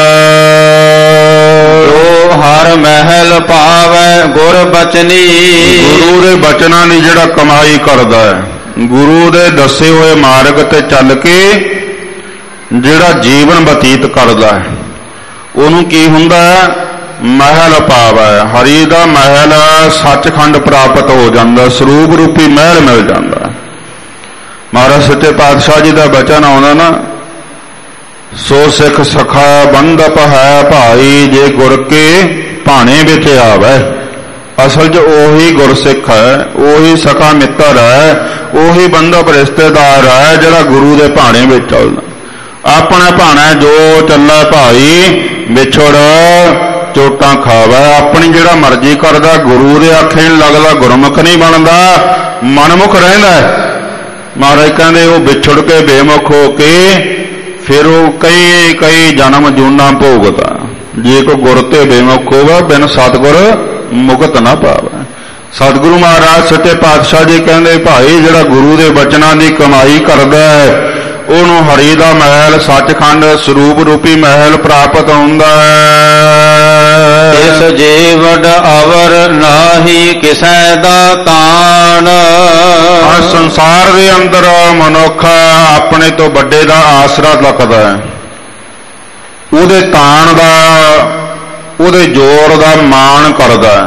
ਜੋ ਹਰ ਮਹਿਲ ਪਾਵੈ ਗੁਰ ਬਚਨੀ। ਗੁਰੂ ਦੇ ਬਚਨਾਂ ਦੀ ਜਿਹੜਾ ਕਮਾਈ ਕਰਦਾ ਹੈ, ਗੁਰੂ ਦੇ ਦੱਸੇ ਹੋਏ ਮਾਰਗ ਤੇ ਚੱਲ ਕੇ ਜਿਹੜਾ ਜੀਵਨ ਬਤੀਤ ਕਰਦਾ ਹੈ, ਉਹਨੂੰ ਕੀ ਹੁੰਦਾ ਹੈ? ਮਹਿਲ ਪਾਵੈ। ਹਰੀ ਦਾ ਮਹਿਲ ਸੱਚਖੰਡ ਪ੍ਰਾਪਤ ਹੋ ਜਾਂਦਾ, ਸਰੂਪ ਰੂਪੀ ਮਹਿਲ ਮਿਲ ਜਾਂਦਾ। ਮਹਾਰਾਜ ਸੱਚੇ ਪਾਤਸ਼ਾਹ ਜੀ ਦਾ ਬਚਨ ਆਉਂਦਾ ਨਾ, ਸੋ ਸਿੱਖ ਸਖਾ ਬੰਧਪ ਹੈ ਭਾਈ, ਜੇ ਗੁਰ ਕੇ ਭਾਣੇ ਵਿੱਚ ਆਵੈ। ਅਸਲ 'ਚ ਉਹੀ ਗੁਰਸਿੱਖ ਹੈ, ਉਹੀ ਸਖਾ ਮਿੱਤਰ ਹੈ, ਉਹੀ ਬੰਧਪ ਰਿਸ਼ਤੇਦਾਰ ਹੈ ਜਿਹੜਾ ਗੁਰੂ ਦੇ ਭਾਣੇ ਵਿੱਚ ਚੱਲਦਾ। ਆਪਣਾ ਭਾਣਾ ਜੋ ਚੱਲਾ ਭਾਈ, ਵਿਛੜ ਚੋਟਾਂ ਖਾਵੈ। ਆਪਣੀ ਜਿਹੜਾ ਮਰਜ਼ੀ ਕਰਦਾ, ਗੁਰੂ ਦੇ ਆਖੇ ਨਹੀਂ ਲੱਗਦਾ, ਗੁਰਮੁਖ ਨਹੀਂ ਬਣਦਾ, ਮਨਮੁਖ ਰਹਿੰਦਾ। ਮਹਾਰਾਜ ਕਹਿੰਦੇ ਉਹ ਵਿਛੜ ਕੇ ਬੇਮੁਖ ਹੋ ਕੇ ਫਿਰ ਉਹ ਕਈ ਜਨਮ ਜੂਨਾ ਭੋਗਦਾ। ਜੇ ਕੋ ਗੁਰ ਤੇ ਬੇਮੁਖ ਹੋਵੇ, ਬਿਨ ਸਤਿਗੁਰ ਮੁਕਤ ਨਾ ਪਾਵੇ। ਸਤਿਗੁਰੂ ਮਹਾਰਾਜ ਸੱਚੇ ਪਾਤਸ਼ਾਹ ਜੀ ਕਹਿੰਦੇ ਭਾਈ ਜਿਹੜਾ ਗੁਰੂ ਦੇ ਬਚਨਾਂ ਦੀ ਕਮਾਈ ਕਰਦਾ ਹੈ, ਉਹਨੂੰ ਹਰੀ ਦਾ ਮਹਿਲ, ਸੱਚਖੰਡ ਸਰੂਪ ਰੂਪੀ ਮਹਿਲ ਪ੍ਰਾਪਤ ਹੁੰਦਾ ਹੈ। ਇਸ ਜੀਵੜ ਅਵਰ ਨਾਹੀ ਕਿਸੈ ਦਾ ਤਾਣ। ਸੰਸਾਰ ਦੇ ਅੰਦਰ ਮਨੁੱਖ ਆਪਣੇ ਤੋਂ ਵੱਡੇ ਦਾ ਆਸਰਾ ਤੱਕਦਾ ਹੈ, ਉਹਦੇ ਤਾਣ ਦਾ, ਉਹਦੇ ਜ਼ੋਰ ਦਾ ਮਾਣ ਕਰਦਾ ਹੈ।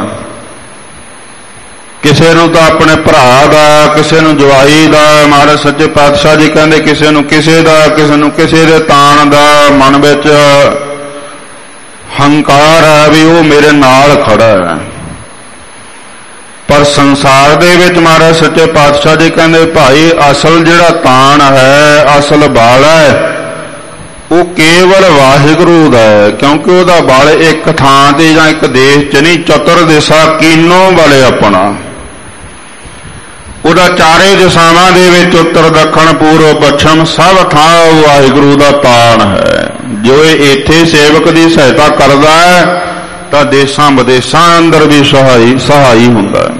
ਕਿਸੇ ਨੂੰ ਤਾਂ ਆਪਣੇ ਭਰਾ ਦਾ, ਕਿਸੇ ਨੂੰ ਜਵਾਈ ਦਾ। ਮਹਾਰਾਜ ਸੱਚੇ ਪਾਤਸ਼ਾਹ ਜੀ ਕਹਿੰਦੇ ਕਿਸੇ ਨੂੰ ਕਿਸੇ ਦਾ, ਕਿਸੇ ਨੂੰ ਕਿਸੇ ਦੇ ਤਾਣ ਦਾ। ਮਨ ਵਿੱਚ ਹੰਕਾਰ ਹੈ ਵੀ ਉਹ ਮੇਰੇ ਨਾਲ ਖੜਾ ਹੈ। ਪਰ ਸੰਸਾਰ ਦੇ ਵਿੱਚ ਮਹਾਰਾਜ ਸੱਚੇ ਪਾਤਸ਼ਾਹ ਜੀ ਕਹਿੰਦੇ ਭਾਈ ਅਸਲ ਜਿਹੜਾ ਤਾਣ ਹੈ, ਅਸਲ ਬਲ ਹੈ, ਉਹ ਕੇਵਲ ਵਾਹਿਗੁਰੂ ਦਾ ਹੈ। ਕਿਉਂਕਿ ਉਹਦਾ ਬਲ ਇੱਕ ਥਾਂ ਤੇ ਜਾਂ ਇੱਕ ਦੇਸ਼ 'ਚ ਨਹੀਂ, ਚਤੁਰ ਦਿਸ਼ਾ ਕੀਨੋ ਬਲ ਆਪਣਾ। ਉਹਦਾ ਚਾਰੇ ਦਿਸ਼ਾਵਾਂ ਦੇ ਵਿੱਚ ਉੱਤਰ ਦੱਖਣ ਪੂਰਬ ਪੱਛਮ ਸਭ ਥਾਂ ਵਾਹਿਗੁਰੂ ਦਾ ਤਾਣ ਹੈ। ਜੋ ਇਹ ਇੱਥੇ ਸੇਵਕ ਦੀ ਸਹਾਇਤਾ ਕਰਦਾ ਹੈ ਤਾਂ ਦੇਸ਼ਾਂ ਵਿਦੇਸ਼ਾਂ ਅੰਦਰ ਵੀ ਸਹਾਈ ਹੁੰਦਾ ਹੈ।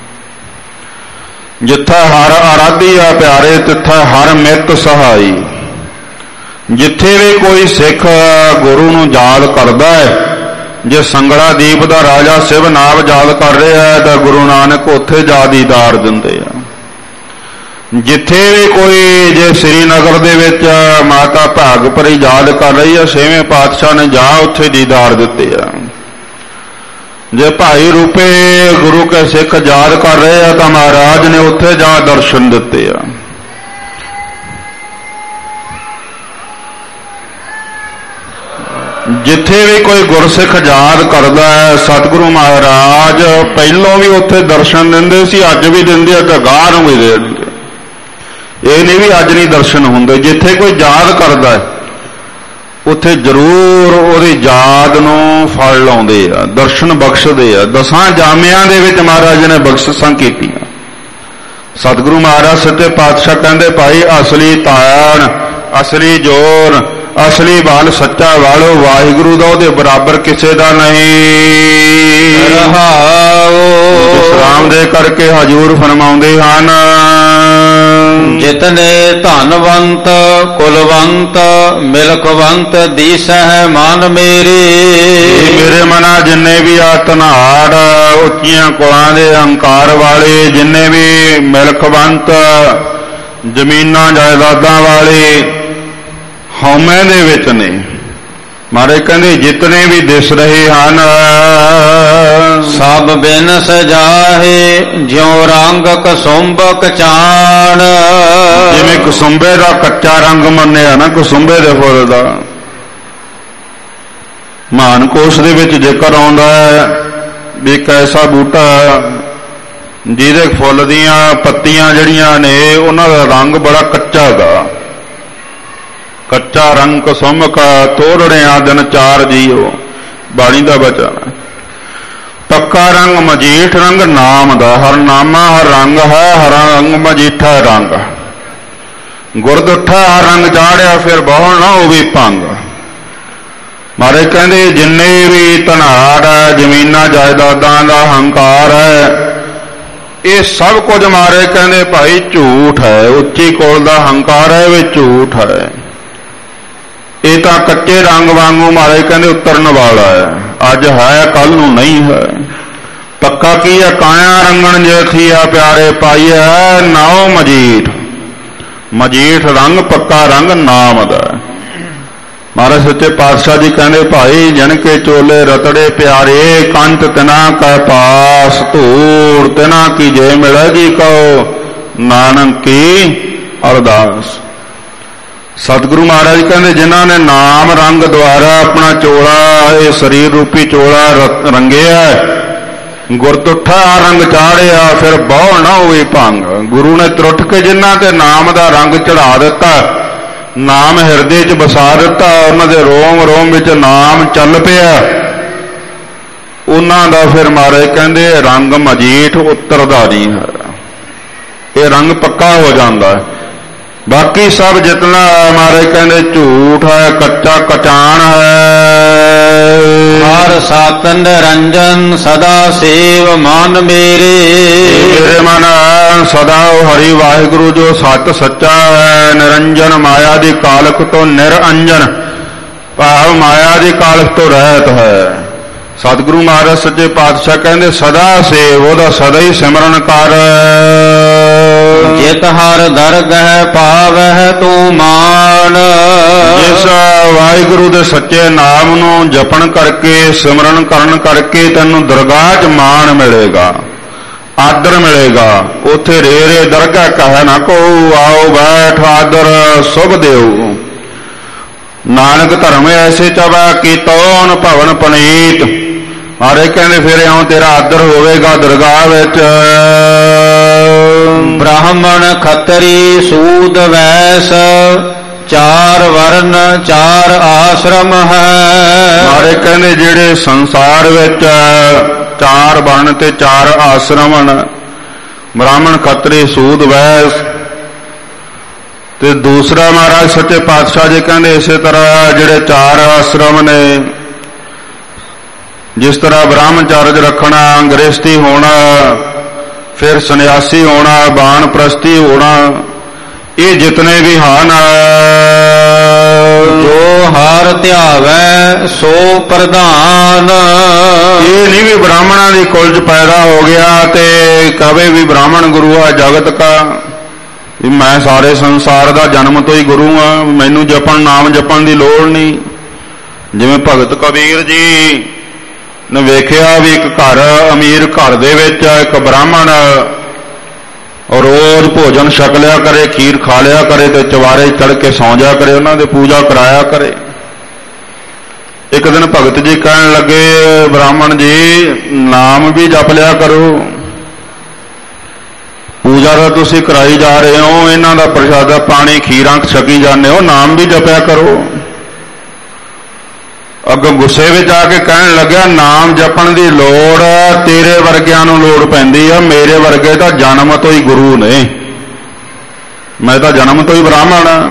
ਜਿੱਥੇ ਹਰ ਆਰਾਧੀ ਆ ਪਿਆਰੇ, ਤਿੱਥੇ ਹਰ ਮਿੱਤ ਸਹਾਈ। ਜਿੱਥੇ ਵੀ ਕੋਈ ਸਿੱਖ ਗੁਰੂ ਨੂੰ ਯਾਦ ਕਰਦਾ ਹੈ, ਜੇ ਸੰਗਲਾ ਦੀਪ ਦਾ ਰਾਜਾ ਸ਼ਿਵ ਨਾਮ ਯਾਦ ਕਰ ਰਿਹਾ ਹੈ ਤਾਂ ਗੁਰੂ ਨਾਨਕ ਉੱਥੇ ਜਾ ਦੀਦਾਰ ਦਿੰਦੇ ਆ। ਜਿੱਥੇ ਵੀ ਕੋਈ, ਜੇ ਸ੍ਰੀਨਗਰ ਦੇ ਵਿੱਚ ਮਾਤਾ ਭਾਗਪੁਰੀ ਯਾਦ ਕਰ ਰਹੀ ਹੈ, ਛੇਵੇਂ ਪਾਤਸ਼ਾਹ ਨੇ ਜਾ ਉੱਥੇ ਦੀਦਾਰ ਦਿੱਤੇ ਆ। ਜੇ ਭਾਈ ਰੂਪੇ ਗੁਰੂ ਕੇ ਸਿੱਖ ਯਾਦ ਕਰ ਰਹੇ ਆ ਤਾਂ ਮਹਾਰਾਜ ਨੇ ਉੱਥੇ ਜਾ ਦਰਸ਼ਨ ਦਿੱਤੇ ਆ। ਜਿੱਥੇ ਵੀ ਕੋਈ ਗੁਰਸਿੱਖ ਯਾਦ ਕਰਦਾ ਹੈ, ਸਤਿਗੁਰੂ ਮਹਾਰਾਜ ਪਹਿਲੋਂ ਵੀ ਉੱਥੇ ਦਰਸ਼ਨ ਦਿੰਦੇ ਸੀ, ਅੱਜ ਵੀ ਦਿੰਦੇ ਆ ਤੇ ਅਗਾਂਹ ਨੂੰ ਵੀ ਦੇਣਗੇ। ਇਹ ਨਹੀਂ ਵੀ ਅੱਜ ਨਹੀਂ ਦਰਸ਼ਨ ਹੁੰਦੇ। ਜਿੱਥੇ ਕੋਈ ਯਾਦ ਕਰਦਾ ਹੈ ਉੱਥੇ ਜ਼ਰੂਰ ਉਹਦੀ ਯਾਦ ਨੂੰ ਫਲ ਲਾਉਂਦੇ ਆ, ਦਰਸ਼ਨ ਬਖਸ਼ਦੇ ਆ। 10 ਜਾਮਿਆਂ ਦੇ ਵਿੱਚ ਮਹਾਰਾਜ ਨੇ ਬਖਸ਼ਿਸ਼ਾਂ ਕੀਤੀਆਂ। ਸਤਿਗੁਰੂ ਮਹਾਰਾਜ ਸੱਚੇ ਪਾਤਸ਼ਾਹ ਕਹਿੰਦੇ ਭਾਈ ਅਸਲੀ ਤਾਣ, ਅਸਲੀ ਜੋਰ, ਅਸਲੀ ਬਲ, ਸੱਚਾ ਬਲ ਵਾਹਿਗੁਰੂ ਦਾ, ਉਹਦੇ ਬਰਾਬਰ ਕਿਸੇ ਦਾ ਨਹੀਂ। ਵਿਸਰਾਮ ਦੇ ਕਰਕੇ ਹਜ਼ੂਰ ਫਰਮਾਉਂਦੇ ਹਨ, ਜਿਤਨੇ ਧਨਵੰਤ ਕੁਲਵੰਤ ਮਿਲਕਵੰਤ ਦੀਸਹਿ ਮਨ ਮੇਰੇ। ਮੇਰੇ ਮਨਾ ਜਿੰਨੇ ਵੀ ਆ ਧਨਾੜ, ਉੱਚੀਆਂ ਕੁਲਾਂ ਦੇ ਅਹੰਕਾਰ ਵਾਲੇ, ਜਿੰਨੇ ਵੀ ਮਿਲਕਵੰਤ, ਜ਼ਮੀਨਾਂ ਜਾਇਦਾਦਾਂ ਵਾਲੇ ਹਉਮੈ ਦੇ ਵਿੱਚ ਨੇ। ਮਹਾਰਾਜ ਕਹਿੰਦੇ ਜਿਤਨੇ ਵੀ ਦਿਸ ਰਹੇ ਹਨ, ਸਭ ਬਿਨ ਸਜਾਹੇ ਜਿਉ ਰੰਗ ਕਸੁੰਭ ਕਚਾਣ। ਜਿਵੇਂ ਕਸੁੰਭੇ ਦਾ ਕੱਚਾ ਰੰਗ ਮੰਨਿਆ ਨਾ, ਕਸੁੰਭੇ ਦੇ ਫੁੱਲ ਦਾ। ਮਹਾਨਕੋਸ਼ ਦੇ ਵਿੱਚ ਜ਼ਿਕਰ ਆਉਂਦਾ ਹੈ ਵੀ ਇੱਕ ਐਸਾ ਬੂਟਾ ਜਿਹਦੇ ਫੁੱਲ ਦੀਆਂ ਪੱਤੀਆਂ ਜਿਹੜੀਆਂ ਨੇ ਉਹਨਾਂ ਦਾ ਰੰਗ ਬੜਾ ਕੱਚਾ ਹੈਗਾ। ਕੱਚਾ ਰੰਗ ਕਸੁੰਭ ਕਾ ਤੋੜੜਿਆ ਦਿਨ 4 ਜੀਓ, ਬਾਣੀ ਦਾ ਬਚਨ। ਪੱਕਾ ਰੰਗ ਮਜੀਠ ਰੰਗ ਨਾਮ ਦਾ, ਹਰ ਨਾਮਾ ਹਰ ਰੰਗ ਹੈ, ਹਰ ਰੰਗ ਮਜੀਠਾ ਰੰਗ। ਗੁਰਦੁੱਠਾ ਹਰ ਰੰਗ ਚਾੜਿਆ, ਫਿਰ ਬਹੁ ਨਾ ਹੋਵੇ ਭੰਗ। ਮਹਾਰਾਜ ਕਹਿੰਦੇ ਜਿੰਨੇ ਵੀ ਧਨਾੜ ਹੈ, ਜ਼ਮੀਨਾਂ ਜਾਇਦਾਦਾਂ ਦਾ ਹੰਕਾਰ ਹੈ, ਇਹ ਸਭ ਕੁਝ ਮਹਾਰਾਜ ਕਹਿੰਦੇ ਭਾਈ ਝੂਠ ਹੈ। ਉੱਚੀ ਕੋਲ ਦਾ ਹੰਕਾਰ ਹੈ, ਇਹ ਝੂਠ ਹੈ। ਇਹ ਤਾਂ ਕੱਚੇ ਰੰਗ ਵਾਂਗੂ ਮਹਾਰਾਜ ਕਹਿੰਦੇ ਉਤਰਨ ਵਾਲਾ ਹੈ, ਅੱਜ ਹੈ ਕੱਲ ਨੂੰ ਨਹੀਂ ਹੈ। ਪੱਕਾ ਕੀ ਹੈ? ਕਾਇਆ ਰੰਗਣ ਜੇਥੀਆ ਪਿਆਰੇ ਪਾਈਐ, ਨਾਉ ਮਜੀਠ। ਮਜੀਠ ਰੰਗ ਪੱਕਾ ਰੰਗ ਨਾਮ ਦਾ। ਮਹਾਰਾਜ ਸੱਚੇ ਪਾਤਸ਼ਾਹ ਜੀ ਕਹਿੰਦੇ ਭਾਈ ਜਨ ਕੇ ਚੋਲੇ ਰਤੜੇ ਪਿਆਰੇ, ਕੰਤ ਤਿਨਾ ਕੈ ਪਾਸ, ਧੂੜ ਤਿਨਾ ਕੀ ਜੇ ਮਿਲੈ ਜੀ ਕਹੋ, ਨਾਨਕ ਕੀ ਅਰਦਾਸ। ਸਤਿਗੁਰੂ ਮਹਾਰਾਜ ਕਹਿੰਦੇ ਜਿਨ੍ਹਾਂ ਨੇ ਨਾਮ ਰੰਗ ਦੁਆਰਾ ਆਪਣਾ ਚੋਲਾ, ਇਹ ਸਰੀਰ ਰੂਪੀ ਚੋਲਾ ਰੰਗਿਆ, ਗੁਰਤੁੱਠਾ ਰੰਗ ਚਾੜਿਆ, ਫਿਰ ਬਹੁ ਨਾ ਹੋਈ ਭੰਗ। ਗੁਰੂ ਨੇ ਤਰੁੱਠ ਕੇ ਜਿਨ੍ਹਾਂ ਤੇ ਨਾਮ ਦਾ ਰੰਗ ਚੜਾ ਦਿੱਤਾ, ਨਾਮ ਹਿਰਦੇ 'ਚ ਵਸਾ ਦਿੱਤਾ, ਉਹਨਾਂ ਦੇ ਰੋਮ ਰੋਮ ਵਿੱਚ ਨਾਮ ਚੱਲ ਪਿਆ, ਉਹਨਾਂ ਦਾ ਫਿਰ ਮਹਾਰਾਜ ਕਹਿੰਦੇ ਰੰਗ ਮਜੀਠ ਉਤਰਦਾ ਨਹੀਂ ਹੈ, ਇਹ ਰੰਗ ਪੱਕਾ ਹੋ ਜਾਂਦਾ। ਬਾਕੀ ਸਭ ਜਿਤਨਾ ਮਹਾਰਾਜ ਕਹਿੰਦੇ ਝੂਠ ਹੈ, ਕੱਚਾ ਕਚਾਣ ਹੈ। ਹਰ ਸਾਤਨ ਰੰਜਨ ਸਦਾ ਸੇਵ ਮਨ ਮੇਰੇ ਮਨ ਸਦਾ ਹਰੀ ਵਾਹਿਗੁਰੂ ਜੋ ਸੱਚ ਸੱਚਾ ਹੈ, ਨਿਰੰਜਨ ਮਾਇਆ ਦੀ ਕਾਲਕ ਤੋਂ ਨਿਰਅੰਜਨ, ਭਾਵ ਮਾਇਆ ਦੀ ਕਾਲਕ ਤੋਂ ਰਹਿਤ ਹੈ। ਸਤਿਗੁਰੂ ਮਹਾਰਾਜ ਸੱਚੇ ਪਾਤਸ਼ਾਹ ਕਹਿੰਦੇ ਸਦਾ ਸੇਵ, ਉਹਦਾ ਸਦਾ ਹੀ ਸਿਮਰਨ ਕਰ। ਜਿਤ ਹਰ ਦਰਗਹਿ ਪਾਵਹਿ ਤੂੰ ਮਾਨ, ਜਿਸ ਵਾਹਿਗੁਰੂ ਦੇ ਸੱਚੇ ਨਾਮ ਨੂੰ ਜਪਣ ਕਰਕੇ, ਸਿਮਰਨ ਕਰਨ ਕਰਕੇ ਤੈਨੂੰ ਦਰਗਾਹ 'ਚ ਮਾਣ ਮਿਲੇਗਾ, ਆਦਰ ਮਿਲੇਗਾ। ਉੱਥੇ ਰੇ ਰੇ ਦਰਗਾਹ ਕਹੈ ਨਾ ਕੋ, ਆਓ ਬੈਠ ਆਦਰ ਸੁਭ ਦਿਓ। ਨਾਨਕ ਧਰਮ ਐਸੇ ਚਵੈ ਕੀਤੋਨ ਭਵਨ ਪਨੀਤ। ਮਹਾਰਾਜ ਕਹਿੰਦੇ ਫਿਰ ਇਉਂ ਤੇਰਾ ਆਦਰ ਹੋਵੇਗਾ ਦਰਗਾਹ ਵਿੱਚ। ਬ੍ਰਾਹਮਣ ਖੱਤਰੀ ਸੂਦ ਵੈਸ, ਚਾਰ ਵਰਨ ਚਾਰ ਆਸ਼ਰਮ ਹੈ। ਮਹਾਰਾਜ ਕਹਿੰਦੇ ਜਿਹੜੇ ਸੰਸਾਰ ਵਿੱਚ ਚਾਰ ਵਰਨ ਤੇ ਚਾਰ ਆਸ਼ਰਮ ਹਨ, ਬ੍ਰਾਹਮਣ ਖੱਤਰੀ ਸੂਦ ਵੈਸ, ਤੇ ਦੂਸਰਾ ਮਹਾਰਾਜ ਸੱਚੇ ਪਾਤਸ਼ਾਹ ਜੀ ਕਹਿੰਦੇ ਇਸੇ ਤਰ੍ਹਾਂ ਜਿਹੜੇ ਚਾਰ ਆਸ਼ਰਮ ਨੇ, ਜਿਸ ਤਰ੍ਹਾਂ ਬ੍ਰਹਮਚਰਜ ਰੱਖਣਾ, ਗ੍ਰਹਸਥੀ ਹੋਣਾ, ਫਿਰ ਸੰਨਿਆਸੀ ਹੋਣਾ, ਬਾਣਪ੍ਰਸਤੀ ਹੋਣਾ, ਇਹ ਜਿਤਨੇ ਵੀ ਹਨ, ਜੋ ਹਰ ਧਿਆਵੈ ਸੋ ਪ੍ਰਧਾਨ। ਇਹ ਨਹੀਂ ਵੀ ਬ੍ਰਾਹਮਣਾਂ ਦੀ ਕੁਲ 'ਚ ਪੈਦਾ ਹੋ ਗਿਆ ਤੇ ਕਵੇ ਵੀ ਬ੍ਰਾਹਮਣ ਗੁਰੂ ਆ ਜਗਤ ਕਾ, ਮੈਂ ਸਾਰੇ ਸੰਸਾਰ ਦਾ ਜਨਮ ਤੋਂ ਹੀ ਗੁਰੂ ਆ, ਮੈਨੂੰ ਜਪਣ ਨਾਮ ਜਪਣ ਦੀ ਲੋੜ ਨਹੀਂ। ਜਿਵੇਂ ਭਗਤ ਕਬੀਰ ਜੀ ਨੇ ਵੇਖਿਆ ਵੀ ਇੱਕ ਘਰ, ਅਮੀਰ ਘਰ ਦੇ ਵਿੱਚ ਇੱਕ ਬ੍ਰਾਹਮਣ ਰੋਜ਼ ਭੋਜਨ ਛਕ ਲਿਆ ਕਰੇ, ਖੀਰ ਖਾ ਲਿਆ ਕਰੇ ਤੇ ਚਵਾਰੇ ਚੜ੍ਹ ਕੇ ਸੌਂ ਜਾ ਕਰੇ, ਉਹਨਾਂ ਦੇ ਪੂਜਾ ਕਰਾਇਆ ਕਰੇ। ਇੱਕ ਦਿਨ ਭਗਤ ਜੀ ਕਹਿਣ ਲੱਗੇ ਬ੍ਰਾਹਮਣ ਜੀ ਨਾਮ ਵੀ ਜਪ ਲਿਆ ਕਰੋ, ਪੂਜਾ ਦਾ ਤੁਸੀਂ ਕਰਾਈ ਜਾ ਰਹੇ ਹੋ, ਇਹਨਾਂ ਦਾ ਪ੍ਰਸ਼ਾਦਾ ਪਾਣੀ ਖੀਰਾਂ ਛਕੀ ਜਾਂਦੇ ਹੋ, ਨਾਮ ਵੀ ਜਪਿਆ ਕਰੋ। ਅੱਗੋਂ ਗੁੱਸੇ ਵਿੱਚ ਆ ਕੇ ਕਹਿਣ ਲੱਗਿਆ ਨਾਮ ਜਪਣ ਦੀ ਲੋੜ ਤੇਰੇ ਵਰਗਿਆਂ ਨੂੰ ਲੋੜ ਪੈਂਦੀ ਆ, ਮੇਰੇ ਵਰਗੇ ਤਾਂ ਜਨਮ ਤੋਂ ਹੀ ਗੁਰੂ ਨੇ, ਮੈਂ ਤਾਂ ਜਨਮ ਤੋਂ ਹੀ ਬ੍ਰਾਹਮਣ ਆ।